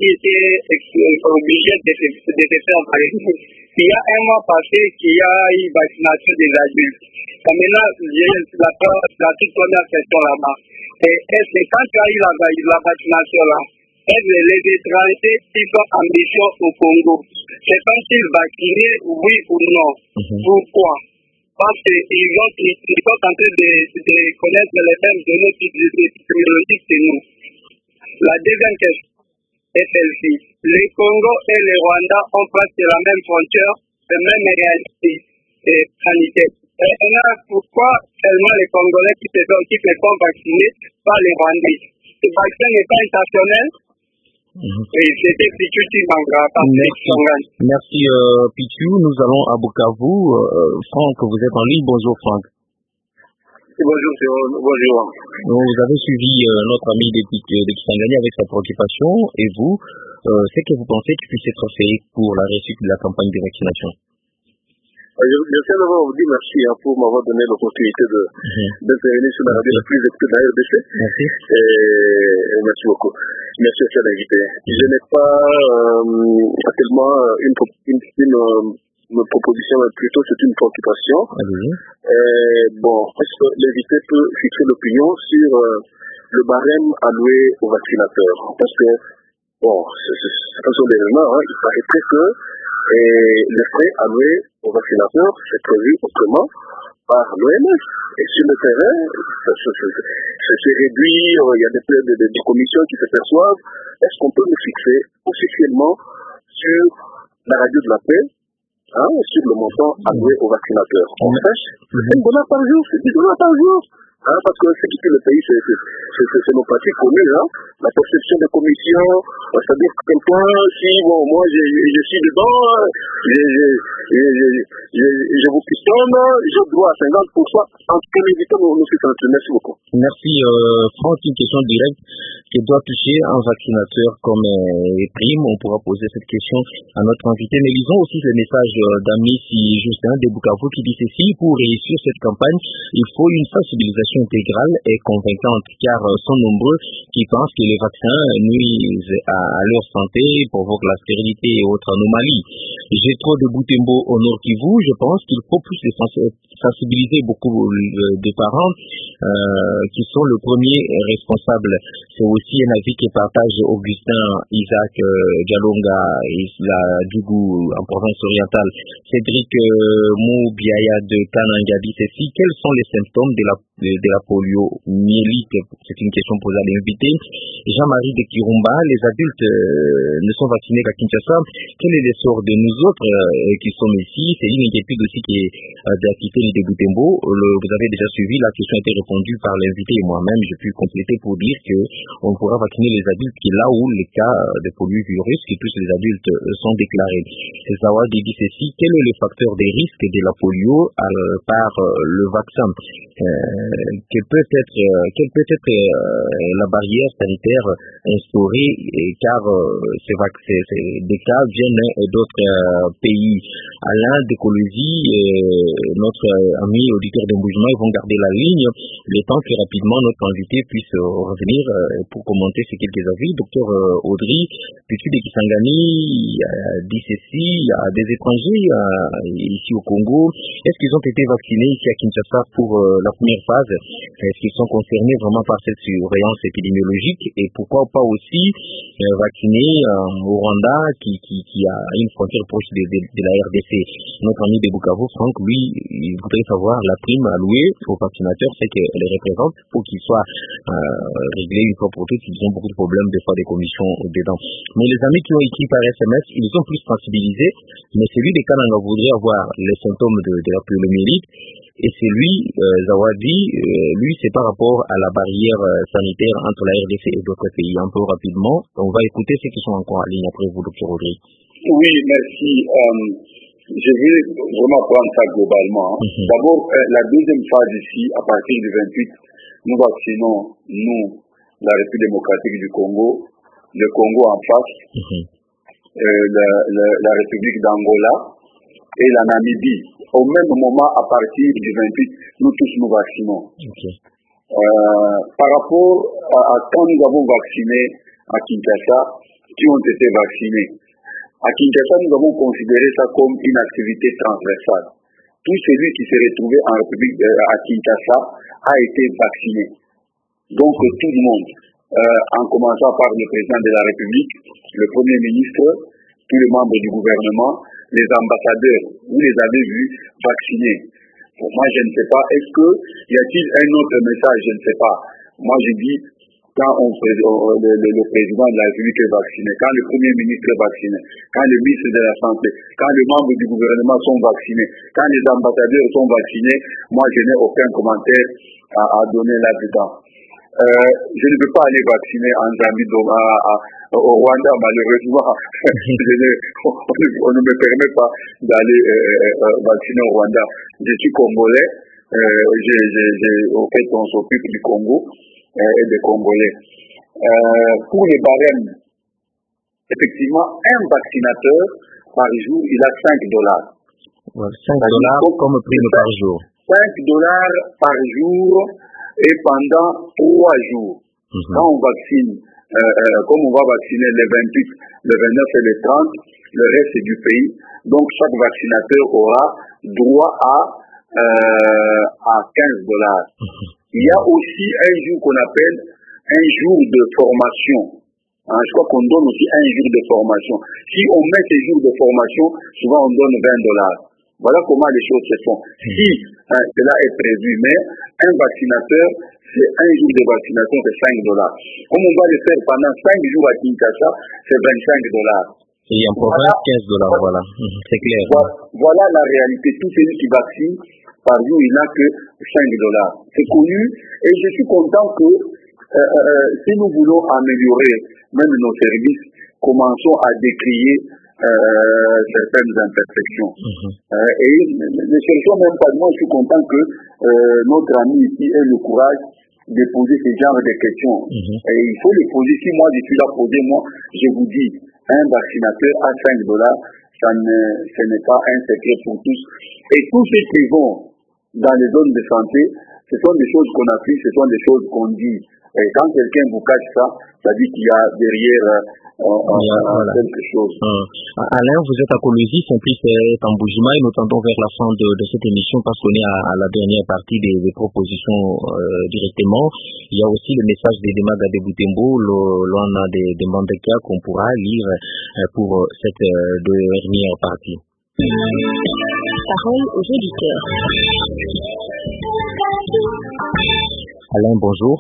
qui étaient obligés de se, de se faire vacciner. Il y a un mois passé qu'il y a eu vaccination des adultes. Et maintenant, j'ai la, la toute première question là-bas. Et est-ce que quand tu as eu la, la vaccination là, est-ce que les étrangers qui sont ambitieux au Congo, se sont-ils vaccinés, oui ou non? Mm-hmm. Pourquoi? Parce qu'ils sont, ils sont en train de, de connaître les mêmes données épidémiologiques que nous. La deuxième question est celle-ci. Le Congo et le Rwanda ont presque la même frontière, la même réalité sanitaire. Et maintenant, pourquoi seulement les Congolais qui se font, qui se font vacciner, pas les Rwandais? Ce vaccin n'est pas intentionnel. Mmh. Et c'était Pichu qui manquera. Merci, Merci euh, Pichu. Nous allons à Bukavu. Euh, Franck, vous êtes en ligne. Bonjour Franck. Bonjour, bonjour. Vous avez suivi euh, notre ami de Kisangani avec sa préoccupation. Et vous, euh, c'est que vous pensez qu'il puisse être fait pour la réussite de la campagne de vaccination? Je, je tiens d'abord vous dire merci hein, pour m'avoir donné l'opportunité de, mmh. d'intervenir sur la radio la plus écoutée de la R D C. Merci. Et, et merci beaucoup. Merci à chers invités. Je n'ai pas euh, tellement une, une, une, une proposition, mais plutôt c'est une préoccupation. Mmh. Et, bon, est-ce que l'invité peut fixer l'opinion sur euh, le barème alloué aux vaccinateurs? Parce que, bon, ce sont des éléments, hein, il paraîtrait que et les frais alloués aux vaccinateurs, c'est prévu autrement par l'O M S. Et sur le terrain, ça se réduit, il y a des, des, des, des commissions qui se perçoivent. Est-ce qu'on peut nous fixer officiellement sur la radio de la paix, hein, sur le montant alloué aux vaccinateurs? On fait c'est une dollar par jour, c'est dix dollars par jour. Hein, parce que ce qui fait le pays, c'est, c'est, c'est, c'est nos pratiques communes. Hein. La perception des commissions, c'est-à-dire que quelqu'un, si bon, moi je, je, je suis dedans, je, je, je, je, je, je vous questionne, j'ai droit à cinquante pour cent. En tout cas, l'éviter nous, nous fait sentir. Merci beaucoup. Merci euh, Franck, une question directe qui doit toucher un vaccinateur comme euh, Prime. On pourra poser cette question à notre invité. Mais lisons aussi le message euh, d'Ami Justin de Bukavu qui dit ceci: pour réussir cette campagne, il faut une sensibilisation intégrale et convaincante, car euh, sont nombreux qui pensent que les vaccins nuisent à, à leur santé, provoquent la stérilité et autres anomalies. J'ai trop de Boutembo au Nord Kivu. Je pense qu'il faut plus de sensibiliser beaucoup de parents euh, qui sont le premier responsable. C'est aussi un avis que partage Augustin Isaac euh, Dialonga et la Djougou en province orientale. Cédric euh, Moubiaya de Kananga dit ceci: quels sont les symptômes de la, de, de la poliomyélite? C'est une question posée à l'invité. Jean-Marie de Kirumba: les adultes euh, ne sont vaccinés qu'à Kinshasa. Quel est l'essor de nous autres euh, qui sommes ici? C'est une inquiétude aussi qui est euh, d'Akiteli de Boutembo. Le, vous avez déjà suivi, la question a été répondue par l'invité et moi-même. J'ai pu compléter pour dire que on pourra vacciner les adultes qui est là où les cas de poliovirus, qui tous les adultes euh, sont déclarés. Zawad dit ceci: quel est le facteur des risques de la polio euh, par euh, le vaccin? euh, que peut être, euh, Quelle peut être euh, la barrière sanitaire instaurée, et, car euh, ces, ces, ces, des cas viennent d'autres euh, pays. Alain d'écologie, euh, notre euh, ami auditeur de mouvement, ils vont garder la ligne le temps que rapidement notre invité puisse euh, revenir euh, pour commenter ces quelques avis. Docteur euh, Audrey Pichu de Kisangani euh, dit ceci: il y a des étrangers euh, ici au Congo. Est-ce qu'ils ont été vaccinés ici à Kinshasa pour euh, la première phase? Est-ce qu'ils sont concernés vraiment par cette surveillance épidémiologique? Et pourquoi pas aussi euh, vacciner euh, au Rwanda qui, qui, qui a une frontière proche de, de, de la R D C? Notre ami de Bukavu, Franck, lui, il voudrait savoir la prime allouée aux vaccinateurs, c'est qu'elle les représente pour qu'ils soient euh, réglés une fois pour toutes. Ils ont beaucoup de problèmes, des fois des commissions dedans. Mais les amis qui ont écrit par S M S, ils sont plus sensibilisés. Mais celui de Kananga voudrait avoir les symptômes de, de la poliomyélite. Et c'est lui, euh, Zawadi, euh, lui, c'est par rapport à la barrière euh, sanitaire entre la R D C et d'autres pays. Un peu rapidement, on va écouter ceux qui sont encore en ligne après vous, docteur Audrey. Oui, merci. Euh, je vais vraiment prendre ça globalement. Hein. Mm-hmm. D'abord, euh, la deuxième phase ici, à partir du vingt-huit, nous vaccinons, nous, la République démocratique du Congo, le Congo en face, mm-hmm. euh, la, la, la République d'Angola et la Namibie. Au même moment, à partir du vingt-huit, nous tous nous vaccinons. Okay. Euh, par rapport à, à quand nous avons vacciné à Kinshasa, qui ont été vaccinés. À Kinshasa, nous avons considéré ça comme une activité transversale. Tout celui qui s'est retrouvé en République à Kinshasa a été vacciné. Donc tout le monde, euh, en commençant par le président de la République, le Premier ministre, tous les membres du gouvernement, les ambassadeurs, vous les avez vus vaccinés. Pour moi, je ne sais pas, est-ce que y a-t-il un autre message? Je ne sais pas. Moi, je dis, quand on, le, le, le président de la République est vacciné, quand le Premier ministre est vacciné, quand le ministre de la Santé, quand les membres du gouvernement sont vaccinés, quand les ambassadeurs sont vaccinés, moi, je n'ai aucun commentaire à, à donner là-dedans. Euh, je ne peux pas aller vacciner en Zambie, à, à, au Rwanda, malheureusement. je ne, on, on ne me permet pas d'aller euh, euh, vacciner au Rwanda. Je suis congolais. Euh, j'ai, j'ai, j'ai, au fait, on s'occupe du Congo euh, et des Congolais. Euh, pour les barèmes, effectivement, un vaccinateur par jour, il a cinq dollars. cinq dollars comme prime par jour. cinq dollars par jour et pendant trois jours. Mm-hmm. Quand on vaccine, euh, euh, comme on va vacciner les vingt-huit, le vingt-neuf et le trente, le reste du pays, donc chaque vaccinateur aura droit à, euh, à quinze dollars. Mm-hmm. Il y a aussi un jour qu'on appelle un jour de formation. Hein, je crois qu'on donne aussi un jour de formation. Si on met ces jours de formation, souvent on donne vingt dollars. Voilà comment les choses se font. Si hein, cela est prévu, mais un vaccinateur, c'est un jour de vaccination, c'est cinq dollars. Comme on va le faire pendant cinq jours à Kinshasa, c'est vingt-cinq dollars. Et en province, voilà. quinze dollars, voilà. C'est clair. Voilà, voilà la réalité. Tout celui qui vaccine, par jour, il n'a que cinq dollars. C'est connu, et je suis content que euh, euh, si nous voulons améliorer même nos services, commençons à décrier Euh, certaines imperfections. Mm-hmm. Euh, et ne cherchons même pas, moi je suis content que euh, notre ami ici ait le courage de poser ce genre de questions. Mm-hmm. Et il faut les poser. Si moi je suis là posé, moi je vous dis, un vaccinateur à cinq dollars, ça ne, ce n'est pas un secret pour tous. Et tous ceux qui vont dans les zones de santé, ce sont des choses qu'on applique, ce sont des choses qu'on dit. Et quand quelqu'un vous cache ça, ça dit qu'il y a derrière euh, euh, voilà. quelque chose. Hum. Alain, vous êtes à Kolwezi, son fils est en Mbujima et nous tendons vers la fin de, de cette émission parce qu'on est à, à la dernière partie des, des propositions euh, directement. Il y a aussi le message des Demaga de Butembo, l'on a des, des mandats qu'on pourra lire euh, pour cette euh, dernière partie. Parole aux auditeurs. Alain, bonjour.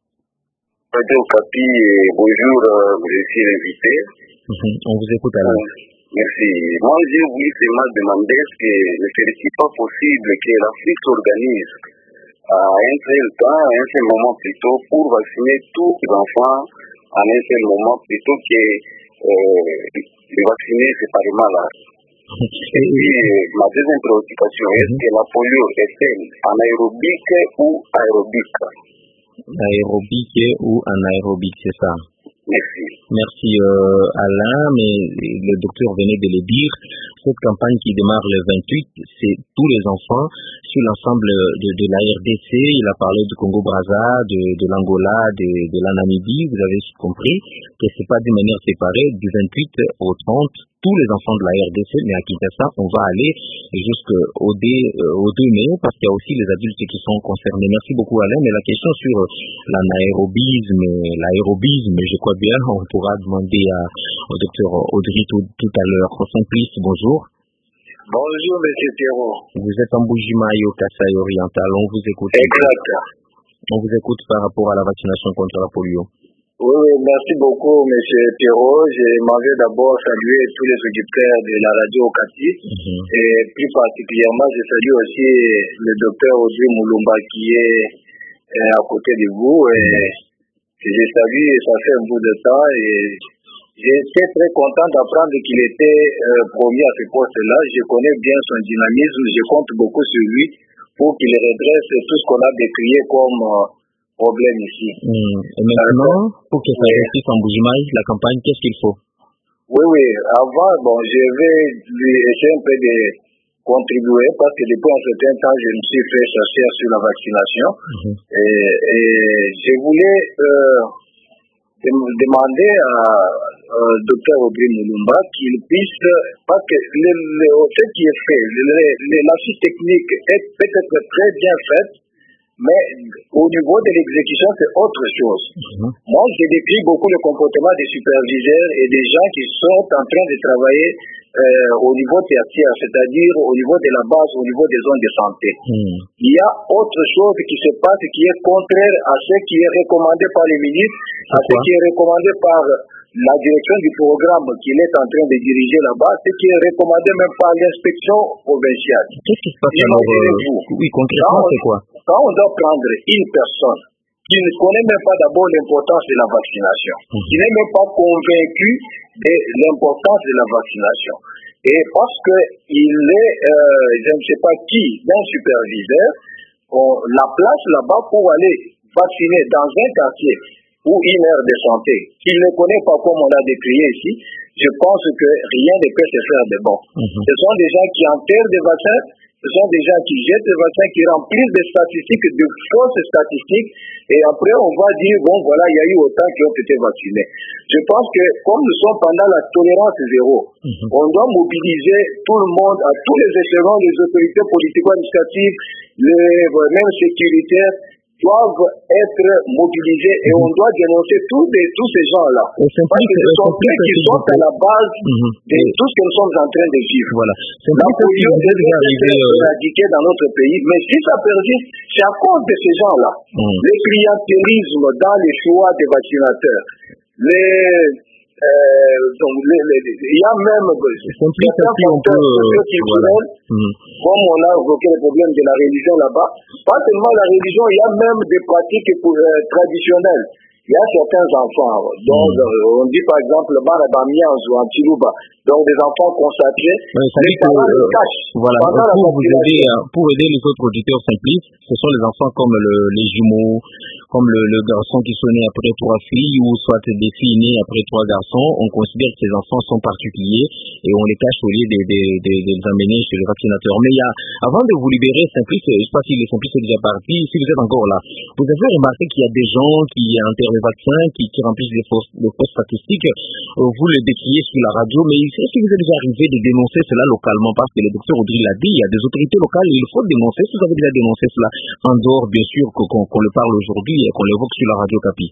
Radio Okapi, bonjour, je suis invité. Mmh, on vous écoute alors. Merci. Moi, je voulais seulement demander est-ce que ne serait-il pas possible que l'Afrique s'organise à un seul temps, à un seul moment plutôt, pour vacciner tous les enfants en un seul moment plutôt que euh, de vacciner séparément là. Et puis, ma deuxième préoccupation, est-ce que la polio est-elle anaérobique ou aérobique? Aérobique ou anaérobique, c'est ça. Merci. Merci euh, Alain, mais le docteur venait de le dire, cette campagne qui démarre le vingt-huit, c'est tous les enfants sur l'ensemble de, de la R D C. Il a parlé du Congo-Brazza, de, de l'Angola, de, de la Namibie. Vous avez compris que c'est pas d'une manière séparée, du vingt-huit au trente, tous les enfants de la R D C, mais à Kinshasa, on va aller jusqu'au deux mai, parce qu'il y a aussi les adultes qui sont concernés. Merci beaucoup Alain, mais la question sur l'anaérobisme, l'aérobisme, je crois bien, on pourra demander à, au docteur Audrey tout, tout à l'heure. Simplice, bonjour. Bonjour, monsieur Pierrot. Vous êtes en Mbujima-Yi au Kasaï oriental, on vous écoute. Exact. On vous écoute par rapport à la vaccination contre la polio. Oui, oui, merci beaucoup, monsieur Pierrot. Je m'en vais d'abord saluer tous les auditeurs de la radio Okapi. Mm-hmm. Et plus particulièrement, je salue aussi le docteur Audrey Moulumba qui est euh, à côté de vous. Et je salue, ça fait un bout de temps. Et j'étais très content d'apprendre qu'il était euh, promis à ce poste-là. Je connais bien son dynamisme. Je compte beaucoup sur lui pour qu'il redresse tout ce qu'on a décrié comme euh, problème ici. Mmh. Et maintenant, pour que ça réussisse en Mbujima-Yi, la campagne, qu'est-ce qu'il faut? Oui, oui. Avant, bon, je vais lui essayer un peu de contribuer parce que depuis un certain temps, je me suis fait chercher sur la vaccination. Mmh. Et, et je voulais euh, demander à euh, docteur Audrey Moulumba qu'il puisse, parce que le, le, ce qui est fait, la fiche technique est peut-être très bien faite, mais au niveau de l'exécution, c'est autre chose. Mm-hmm. Moi, j'ai décrit beaucoup le comportement des superviseurs et des gens qui sont en train de travailler euh, au niveau tertiaire, c'est-à-dire au niveau de la base, au niveau des zones de santé. Mm. Il y a autre chose qui se passe qui est contraire à ce qui est recommandé par les ministres, à ce qui est recommandé par la direction du programme qu'il est en train de diriger là-bas, ce qui est recommandé même par l'inspection provinciale. Qu'est-ce qui se passe alors euh, Oui, concrètement, c'est quoi? Quand on doit prendre une personne qui ne connaît même pas d'abord l'importance de la vaccination, mmh. qui n'est même pas convaincu de l'importance de la vaccination, et parce qu'il est, euh, je ne sais pas qui, d'un superviseur, on la place là-bas pour aller vacciner dans un quartier ou une aire de santé, qu'il ne connaît pas comme on l'a décrié ici, je pense que rien ne peut se faire de bon. Mmh. Ce sont des gens qui enterrent des vaccins, ce sont des gens qui jettent des vaccins, qui remplissent des statistiques, de fausses statistiques, et après on va dire, bon voilà, il y a eu autant qui ont été vaccinés. Je pense que comme nous sommes pendant la tolérance zéro, mmh. on doit mobiliser tout le monde, à tous les échelons, les autorités politico-administratives, les mêmes sécuritaires, doivent être mobilisés et on doit dénoncer tous, les, tous ces gens-là. Parce que ce sont ceux qui sont à la base mm-hmm. de tout ce que nous sommes en train de vivre. Voilà. La polio est éradiquée dans notre pays, mais si ça persiste, c'est à cause de ces gens-là. Mm. Le clientélisme dans les choix des vaccinateurs, les... Euh, donc, les, les, les, il y a même certains facteurs culturels, mmh. comme on a évoqué le problème de la religion là-bas. Pas seulement la religion, il y a même des pratiques euh, traditionnelles. Il y a certains enfants, donc mmh. euh, on dit par exemple Barabamians ou Antilouba, donc des enfants consacrés, oui, les parents les cachent. Voilà, pour, vous aider, pour aider les autres auditeurs simplistes, ce sont les enfants comme le, les jumeaux, comme le, le garçon qui sont nés après trois filles, ou soit des filles nées après trois garçons. On considère que ces enfants sont particuliers et on les cache au lieu de, de, de, de les amener chez le vaccinateur. Mais il y a, avant de vous libérer, Simplice, je ne sais pas si les Simplices sont déjà partis, si vous êtes encore là, vous avez remarqué qu'il y a des gens qui enterrent les vaccins, qui, qui remplissent les fausses, les fausses statistiques, vous les décriez sur la radio, mais est-ce que vous êtes déjà arrivé de dénoncer cela localement? Parce que le docteur Audrey l'a dit, il y a des autorités locales, il faut dénoncer. Si vous avez déjà dénoncé cela, en dehors, bien sûr, qu'on, qu'on le parle aujourd'hui et qu'on l'évoque sur la radio Capi.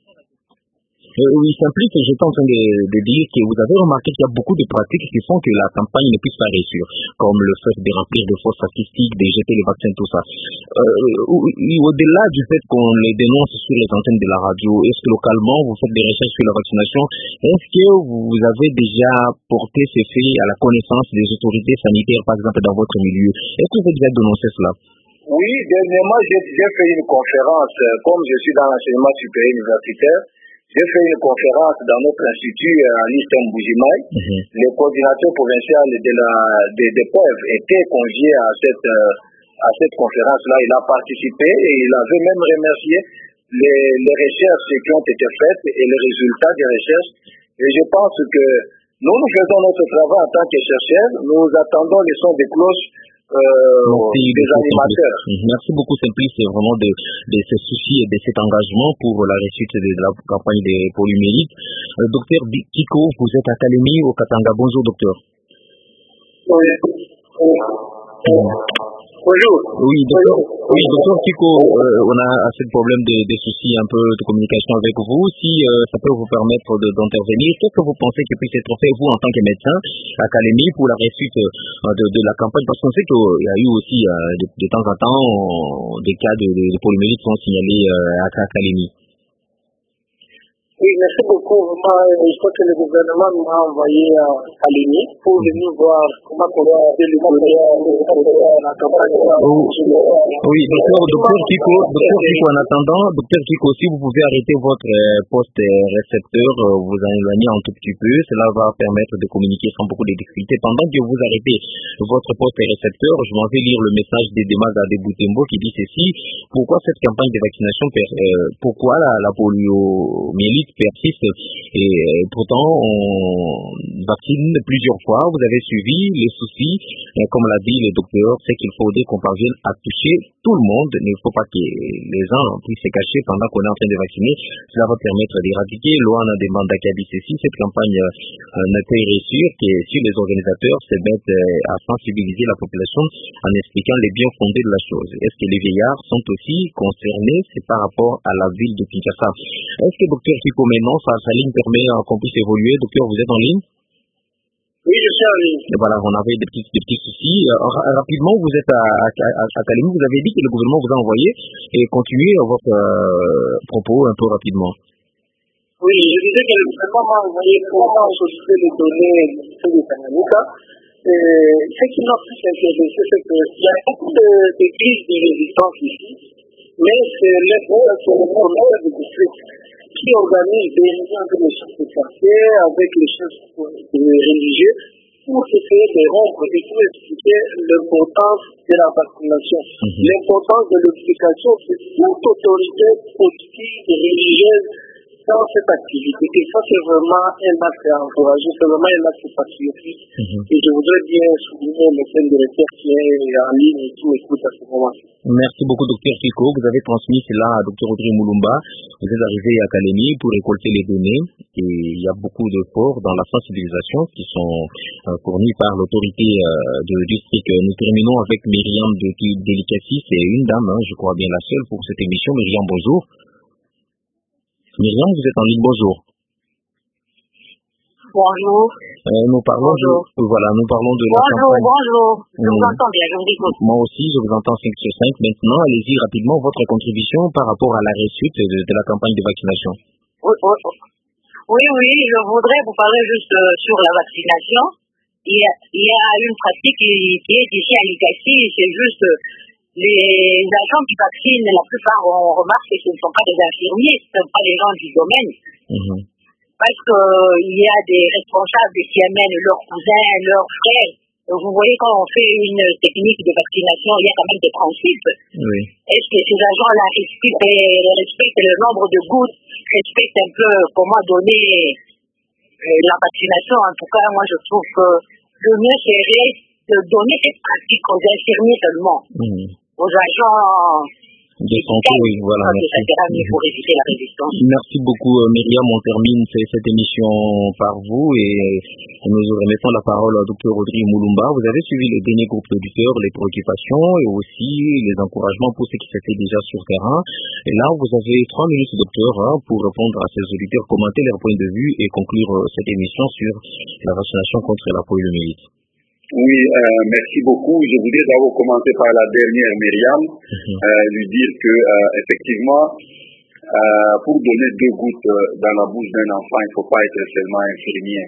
Euh, oui, Simplice, j'étais en train de, de dire que vous avez remarqué qu'il y a beaucoup de pratiques qui font que la campagne ne puisse pas réussir, comme le fait de remplir de fausses statistiques, de jeter les vaccins, tout ça. Euh, au-delà du fait qu'on les dénonce sur les antennes de la radio, est-ce que localement vous faites des recherches sur la vaccination? Est-ce que vous avez déjà porté ces faits à la connaissance des autorités sanitaires, par exemple, dans votre milieu? Est-ce que vous avez déjà dénoncé cela? Oui, dernièrement, j'ai, j'ai fait une conférence, comme je suis dans l'enseignement supérieur universitaire. J'ai fait une conférence dans notre institut à l'Istem Bougimaï. Mm-hmm. Le coordinateur provincial de la de, de P E V était convié à cette à cette conférence-là. Il a participé et il avait même remercié les, les recherches qui ont été faites et les résultats des recherches. Et je pense que nous, nous faisons notre travail en tant que chercheurs. Nous attendons les sons des cloches Euh, des animateurs. Merci beaucoup Simplice vraiment de, de ce souci et de cet engagement pour la réussite de la campagne des polymériques. Euh, docteur Kiko, vous êtes à Kalemi au Katanga. Bonjour docteur. Oui. Oui. Bonjour. Oui, docteur, oui, docteur Kiko, euh, on a assez de problèmes de, de soucis un peu de communication avec vous. Si euh, ça peut vous permettre de, d'intervenir, qu'est-ce que vous pensez que puisse être fait, vous, en tant que médecin, à Kalemi, pour la réussite euh, de, de la campagne? Parce qu'on sait qu'il y a eu aussi, euh, de, de temps en temps, euh, des cas de, de, de polymérite sont signalés euh, à Kalemi. Oui, merci beaucoup. Vraiment, je crois que le gouvernement m'a envoyé à Ligny pour venir voir comment on va développer la campagne. Oui, docteur, docteur Kiko, docteur Kiko, en attendant, docteur Kiko, si vous pouvez arrêter votre poste récepteur, vous en éloigner un tout petit peu, cela va permettre de communiquer sans beaucoup de difficultés. Pendant que vous arrêtez votre poste récepteur, je m'en vais lire le message de Demas Adeboutembo qui dit ceci: pourquoi cette campagne de vaccination, euh, pourquoi la, la poliomyélite persiste, persiste. Et euh, pourtant, on vaccine plusieurs fois. Vous avez suivi les soucis. Et comme l'a dit le docteur, c'est qu'il faudrait qu'on parvienne à toucher tout le monde. Il ne faut pas que les gens puissent se cacher pendant qu'on est en train de vacciner. Cela va permettre d'éradiquer. Loana demande à Kabi ceci. Cette campagne euh, n'a été réussir que si les organisateurs se mettent euh, à sensibiliser la population en expliquant les biens fondés de la chose. Est-ce que les vieillards sont aussi concernés? C'est par rapport à la ville de Kinshasa. Est-ce que docteur Kiko, maintenant, sa, sa ligne permet euh, qu'on puisse évoluer? Docteur, vous êtes en ligne? Oui, je suis en ligne. Et voilà, on avait des petits, des petits soucis. Euh, rapidement, vous êtes à, à, à, à Kalemi, vous avez dit que le gouvernement vous a envoyé, et continuez votre euh, propos un peu rapidement. Oui, je disais que le gouvernement m'a envoyé comment solliciter les données du ministère de Tanganyika. Ce qui m'a plus intéressé, c'est qu'il y a beaucoup de, de crises de résistance ici, mais c'est le commissaire de district qui organise des réunions avec les chefs de quartier, avec les chefs religieux, pour essayer de rompre et pour expliquer l'importance de la vaccination, mm-hmm. l'importance de l'explication de toute autorité politique et religieuse dans cette activité. Et ça, c'est vraiment un acte à encourager, c'est vraiment un acte patriotique. Mm-hmm. Et je voudrais bien souligner le fait de directeur qui est en ligne et qui m'écoute à ce moment. Merci beaucoup, docteur Kiko. Vous avez transmis cela à docteur Audrey Moulumba. Vous êtes arrivé à Kalemi pour récolter les données et il y a beaucoup d'efforts dans la sensibilisation qui sont euh, fournis par l'autorité euh, de district. Nous terminons avec Myriam de Delicassi. C'est une dame, hein, je crois bien la seule pour cette émission. Myriam, bonjour. Myriam, vous êtes en ligne, bonjour. Bonjour. Euh, nous parlons bonjour. de, voilà, nous parlons de bonjour, la campagne. Bonjour, bonjour. Je mmh. vous entends bien, je vous écoute. Moi aussi, je vous entends cinq sur cinq. Maintenant, allez-y rapidement votre contribution par rapport à la réussite de, de la campagne de vaccination. Oui, oui, oui, oui, je voudrais vous parler juste euh, sur la vaccination. Il y a, il y a une pratique qui, qui est ici à Likassi, c'est juste euh, les agents qui vaccinent, la plupart on remarque que ce ne sont pas des infirmiers, ce ne sont pas des gens du domaine. Mmh. Parce qu'il euh, y a des responsables qui amènent leurs cousins, leurs frères. Vous voyez, quand on fait une technique de vaccination, il y a quand même des principes. Oui. Est-ce que ces agents-là respectent, respectent le nombre de gouttes, respectent un peu comment donner euh, la vaccination? En tout cas, moi je trouve que le mieux serait de donner cette pratique aux infirmiers seulement. Mmh. Aux agents de santé, oui, voilà. Merci. Pour éviter la résistance. Merci beaucoup, Myriam. On termine cette émission par vous et nous remettons la parole à docteur Audrey Moulumba. Vous avez suivi les derniers groupes d'auditeurs, les préoccupations et aussi les encouragements pour ce qui s'est fait déjà sur terrain. Et là, vous avez trois minutes, docteur, hein, pour répondre à ces auditeurs, commenter leurs points de vue et conclure cette émission sur la vaccination contre la poliomyélite. Oui, euh, merci beaucoup. Je voudrais d'abord commencer par la dernière, Myriam, mm-hmm. euh, lui dire que euh, effectivement, euh, pour donner deux gouttes euh, dans la bouche d'un enfant, il ne faut pas être seulement infirmier.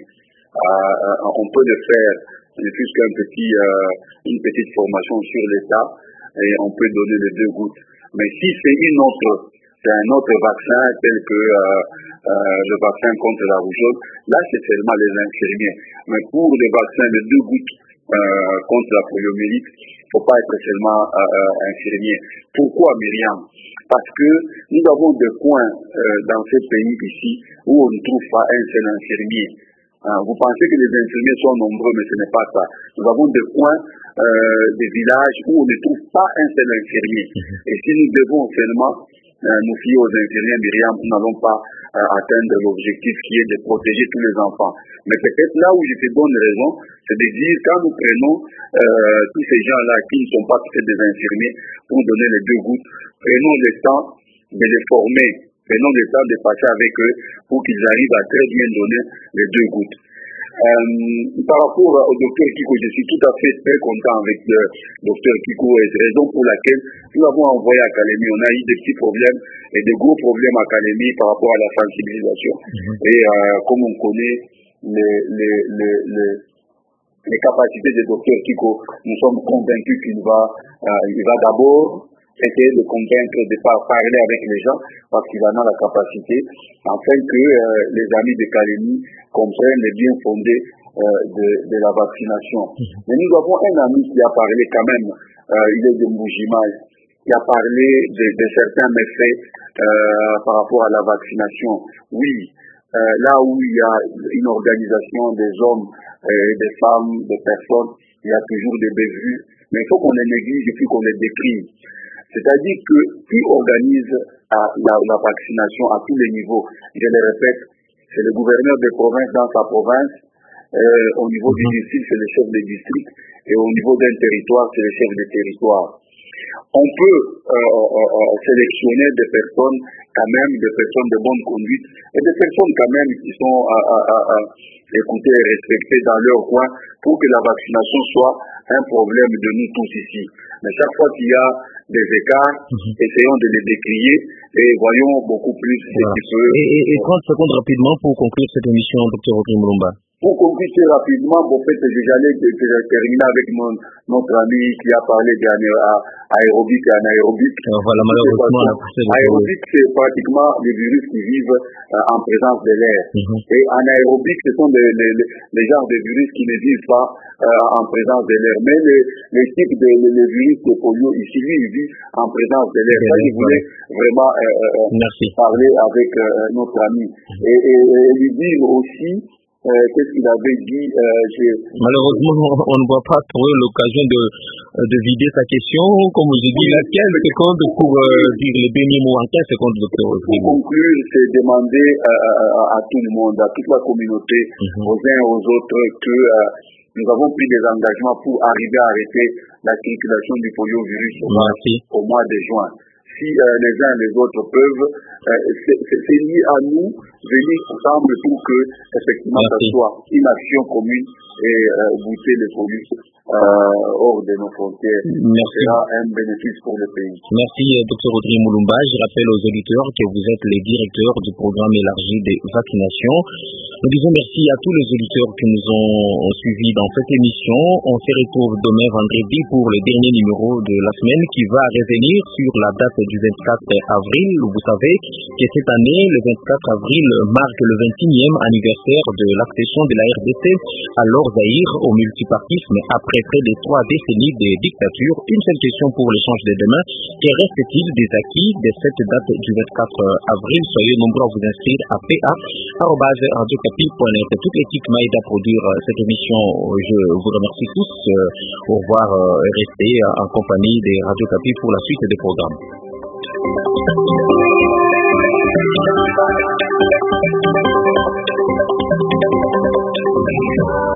Euh, euh, on peut le faire, ne plus qu'un petit, euh, une petite formation sur l'état, et on peut donner les deux gouttes. Mais si c'est une autre, c'est un autre vaccin tel que euh, euh, le vaccin contre la rougeole, là c'est seulement les infirmiers. Mais pour les vaccins de deux gouttes Euh, contre la poliomyélite, il ne faut pas être seulement euh, euh, infirmier. Pourquoi, Myriam? Parce que nous avons des coins euh, dans ce pays ici où on ne trouve pas un seul infirmier. Hein, vous pensez que les infirmiers sont nombreux, mais ce n'est pas ça. Nous avons des coins, euh, des villages où on ne trouve pas un seul infirmier. Et si nous devons seulement euh, nous fier aux infirmiers, Myriam, nous n'allons pas euh, atteindre l'objectif qui est de protéger tous les enfants. Mais peut-être là où je te donne raison, c'est de dire quand nous prenons euh, tous ces gens-là qui ne sont pas peut-être des infirmiers pour donner les deux gouttes, prenons le temps de les former, prenons le temps de passer avec eux pour qu'ils arrivent à très bien donner les deux gouttes. Euh, par rapport au docteur Kiko, je suis tout à fait très content avec le docteur Kiko et c'est raison pour laquelle nous avons envoyé à Kalemi. On a eu des petits problèmes et des gros problèmes à Kalemi par rapport à la sensibilisation. Mm-hmm. Et euh, comme on connaît les, les, les, les, les capacités du docteur Kiko, nous sommes convaincus qu'il va, euh, il va d'abord essayer de convaincre, de parler avec les gens parce qu'il en a la capacité afin que euh, les amis de Kalemi comprennent les biens fondés euh, de, de la vaccination. Mm-hmm. Mais nous avons un ami qui a parlé quand même, euh, il est de Mbujimaï. qui a parlé de, de certains méfaits euh, par rapport à la vaccination. Oui, euh, là où il y a une organisation des hommes, euh, des femmes, des personnes, il y a toujours des bévues, mais il faut qu'on les néglige et puis qu'on les décrive. C'est-à-dire que qui organise à la, la vaccination à tous les niveaux, je le répète, c'est le gouverneur de province dans sa province, euh, au niveau du district, c'est le chef de district, et au niveau d'un territoire, c'est le chef de territoire. On peut euh, euh, sélectionner des personnes, quand même, des personnes de bonne conduite, et des personnes quand même qui sont à, à, à, à écouter et respecter dans leur coin, pour que la vaccination soit un problème de nous tous ici. Mais chaque fois qu'il y a des écarts, mm-hmm. essayons de les décrier et voyons beaucoup plus ce voilà. qui peut... Et, et, et trente secondes rapidement pour conclure cette émission, docteur Audrey Mulumba. Pour conclure très rapidement, en fait, j'allais terminer avec mon, notre ami qui a parlé d'aérobic et anaérobic. Voilà, malheureusement, aérobic, c'est pratiquement les virus qui vivent euh, en présence de l'air. Mm-hmm. Et anaérobic, ce sont les, les, les genres de virus qui ne vivent pas euh, en présence de l'air. Mais les, les types de les, les virus de polio, ici, lui, il vit en présence de l'air. Ça, je voulais vraiment euh, euh, parler avec euh, notre ami. Mm-hmm. Et, et, et lui dire aussi, Euh, qu'est-ce qu'il avait dit euh, je... Malheureusement, on ne voit pas trop l'occasion de, de vider sa question. Comme je dis, la quinze secondes pour euh, dire les derniers mots en quinze secondes, docteur. Pour conclure, c'est demander euh, à, à tout le monde, à toute la communauté, mm-hmm. aux uns et aux autres, que euh, nous avons pris des engagements pour arriver à arrêter la circulation du poliovirus au mois, au mois de juin. Si euh, les uns et les autres peuvent, euh, c'est lié à nous venir ensemble pour que effectivement ça soit une action commune et euh, bouter les polices euh, hors de nos frontières. Merci. C'est un bénéfice pour le pays. Merci, docteur Audrey Mulumba. Je rappelle aux auditeurs que vous êtes les directeurs du programme élargi des vaccinations. Nous disons merci à tous les auditeurs qui nous ont suivis dans cette émission. On se retrouve demain vendredi pour le dernier numéro de la semaine qui va revenir sur la date du vingt-quatre avril. Vous savez que cette année, le vingt-quatre avril, marque le vingt-et-unième anniversaire de l'accession de la R D C à l'Or-Zaïre au multipartisme après près de trois décennies de dictature. Une seule question pour l'échange de demain. Que reste-t-il des acquis de cette date du vingt-quatre avril? Soyez nombreux à vous inscrire à p a arobase radio capi point net. Toute l'équipe m'a aidé à produire cette émission. Je vous remercie tous. Au revoir. Restez en compagnie des Radio Capi pour la suite des programmes.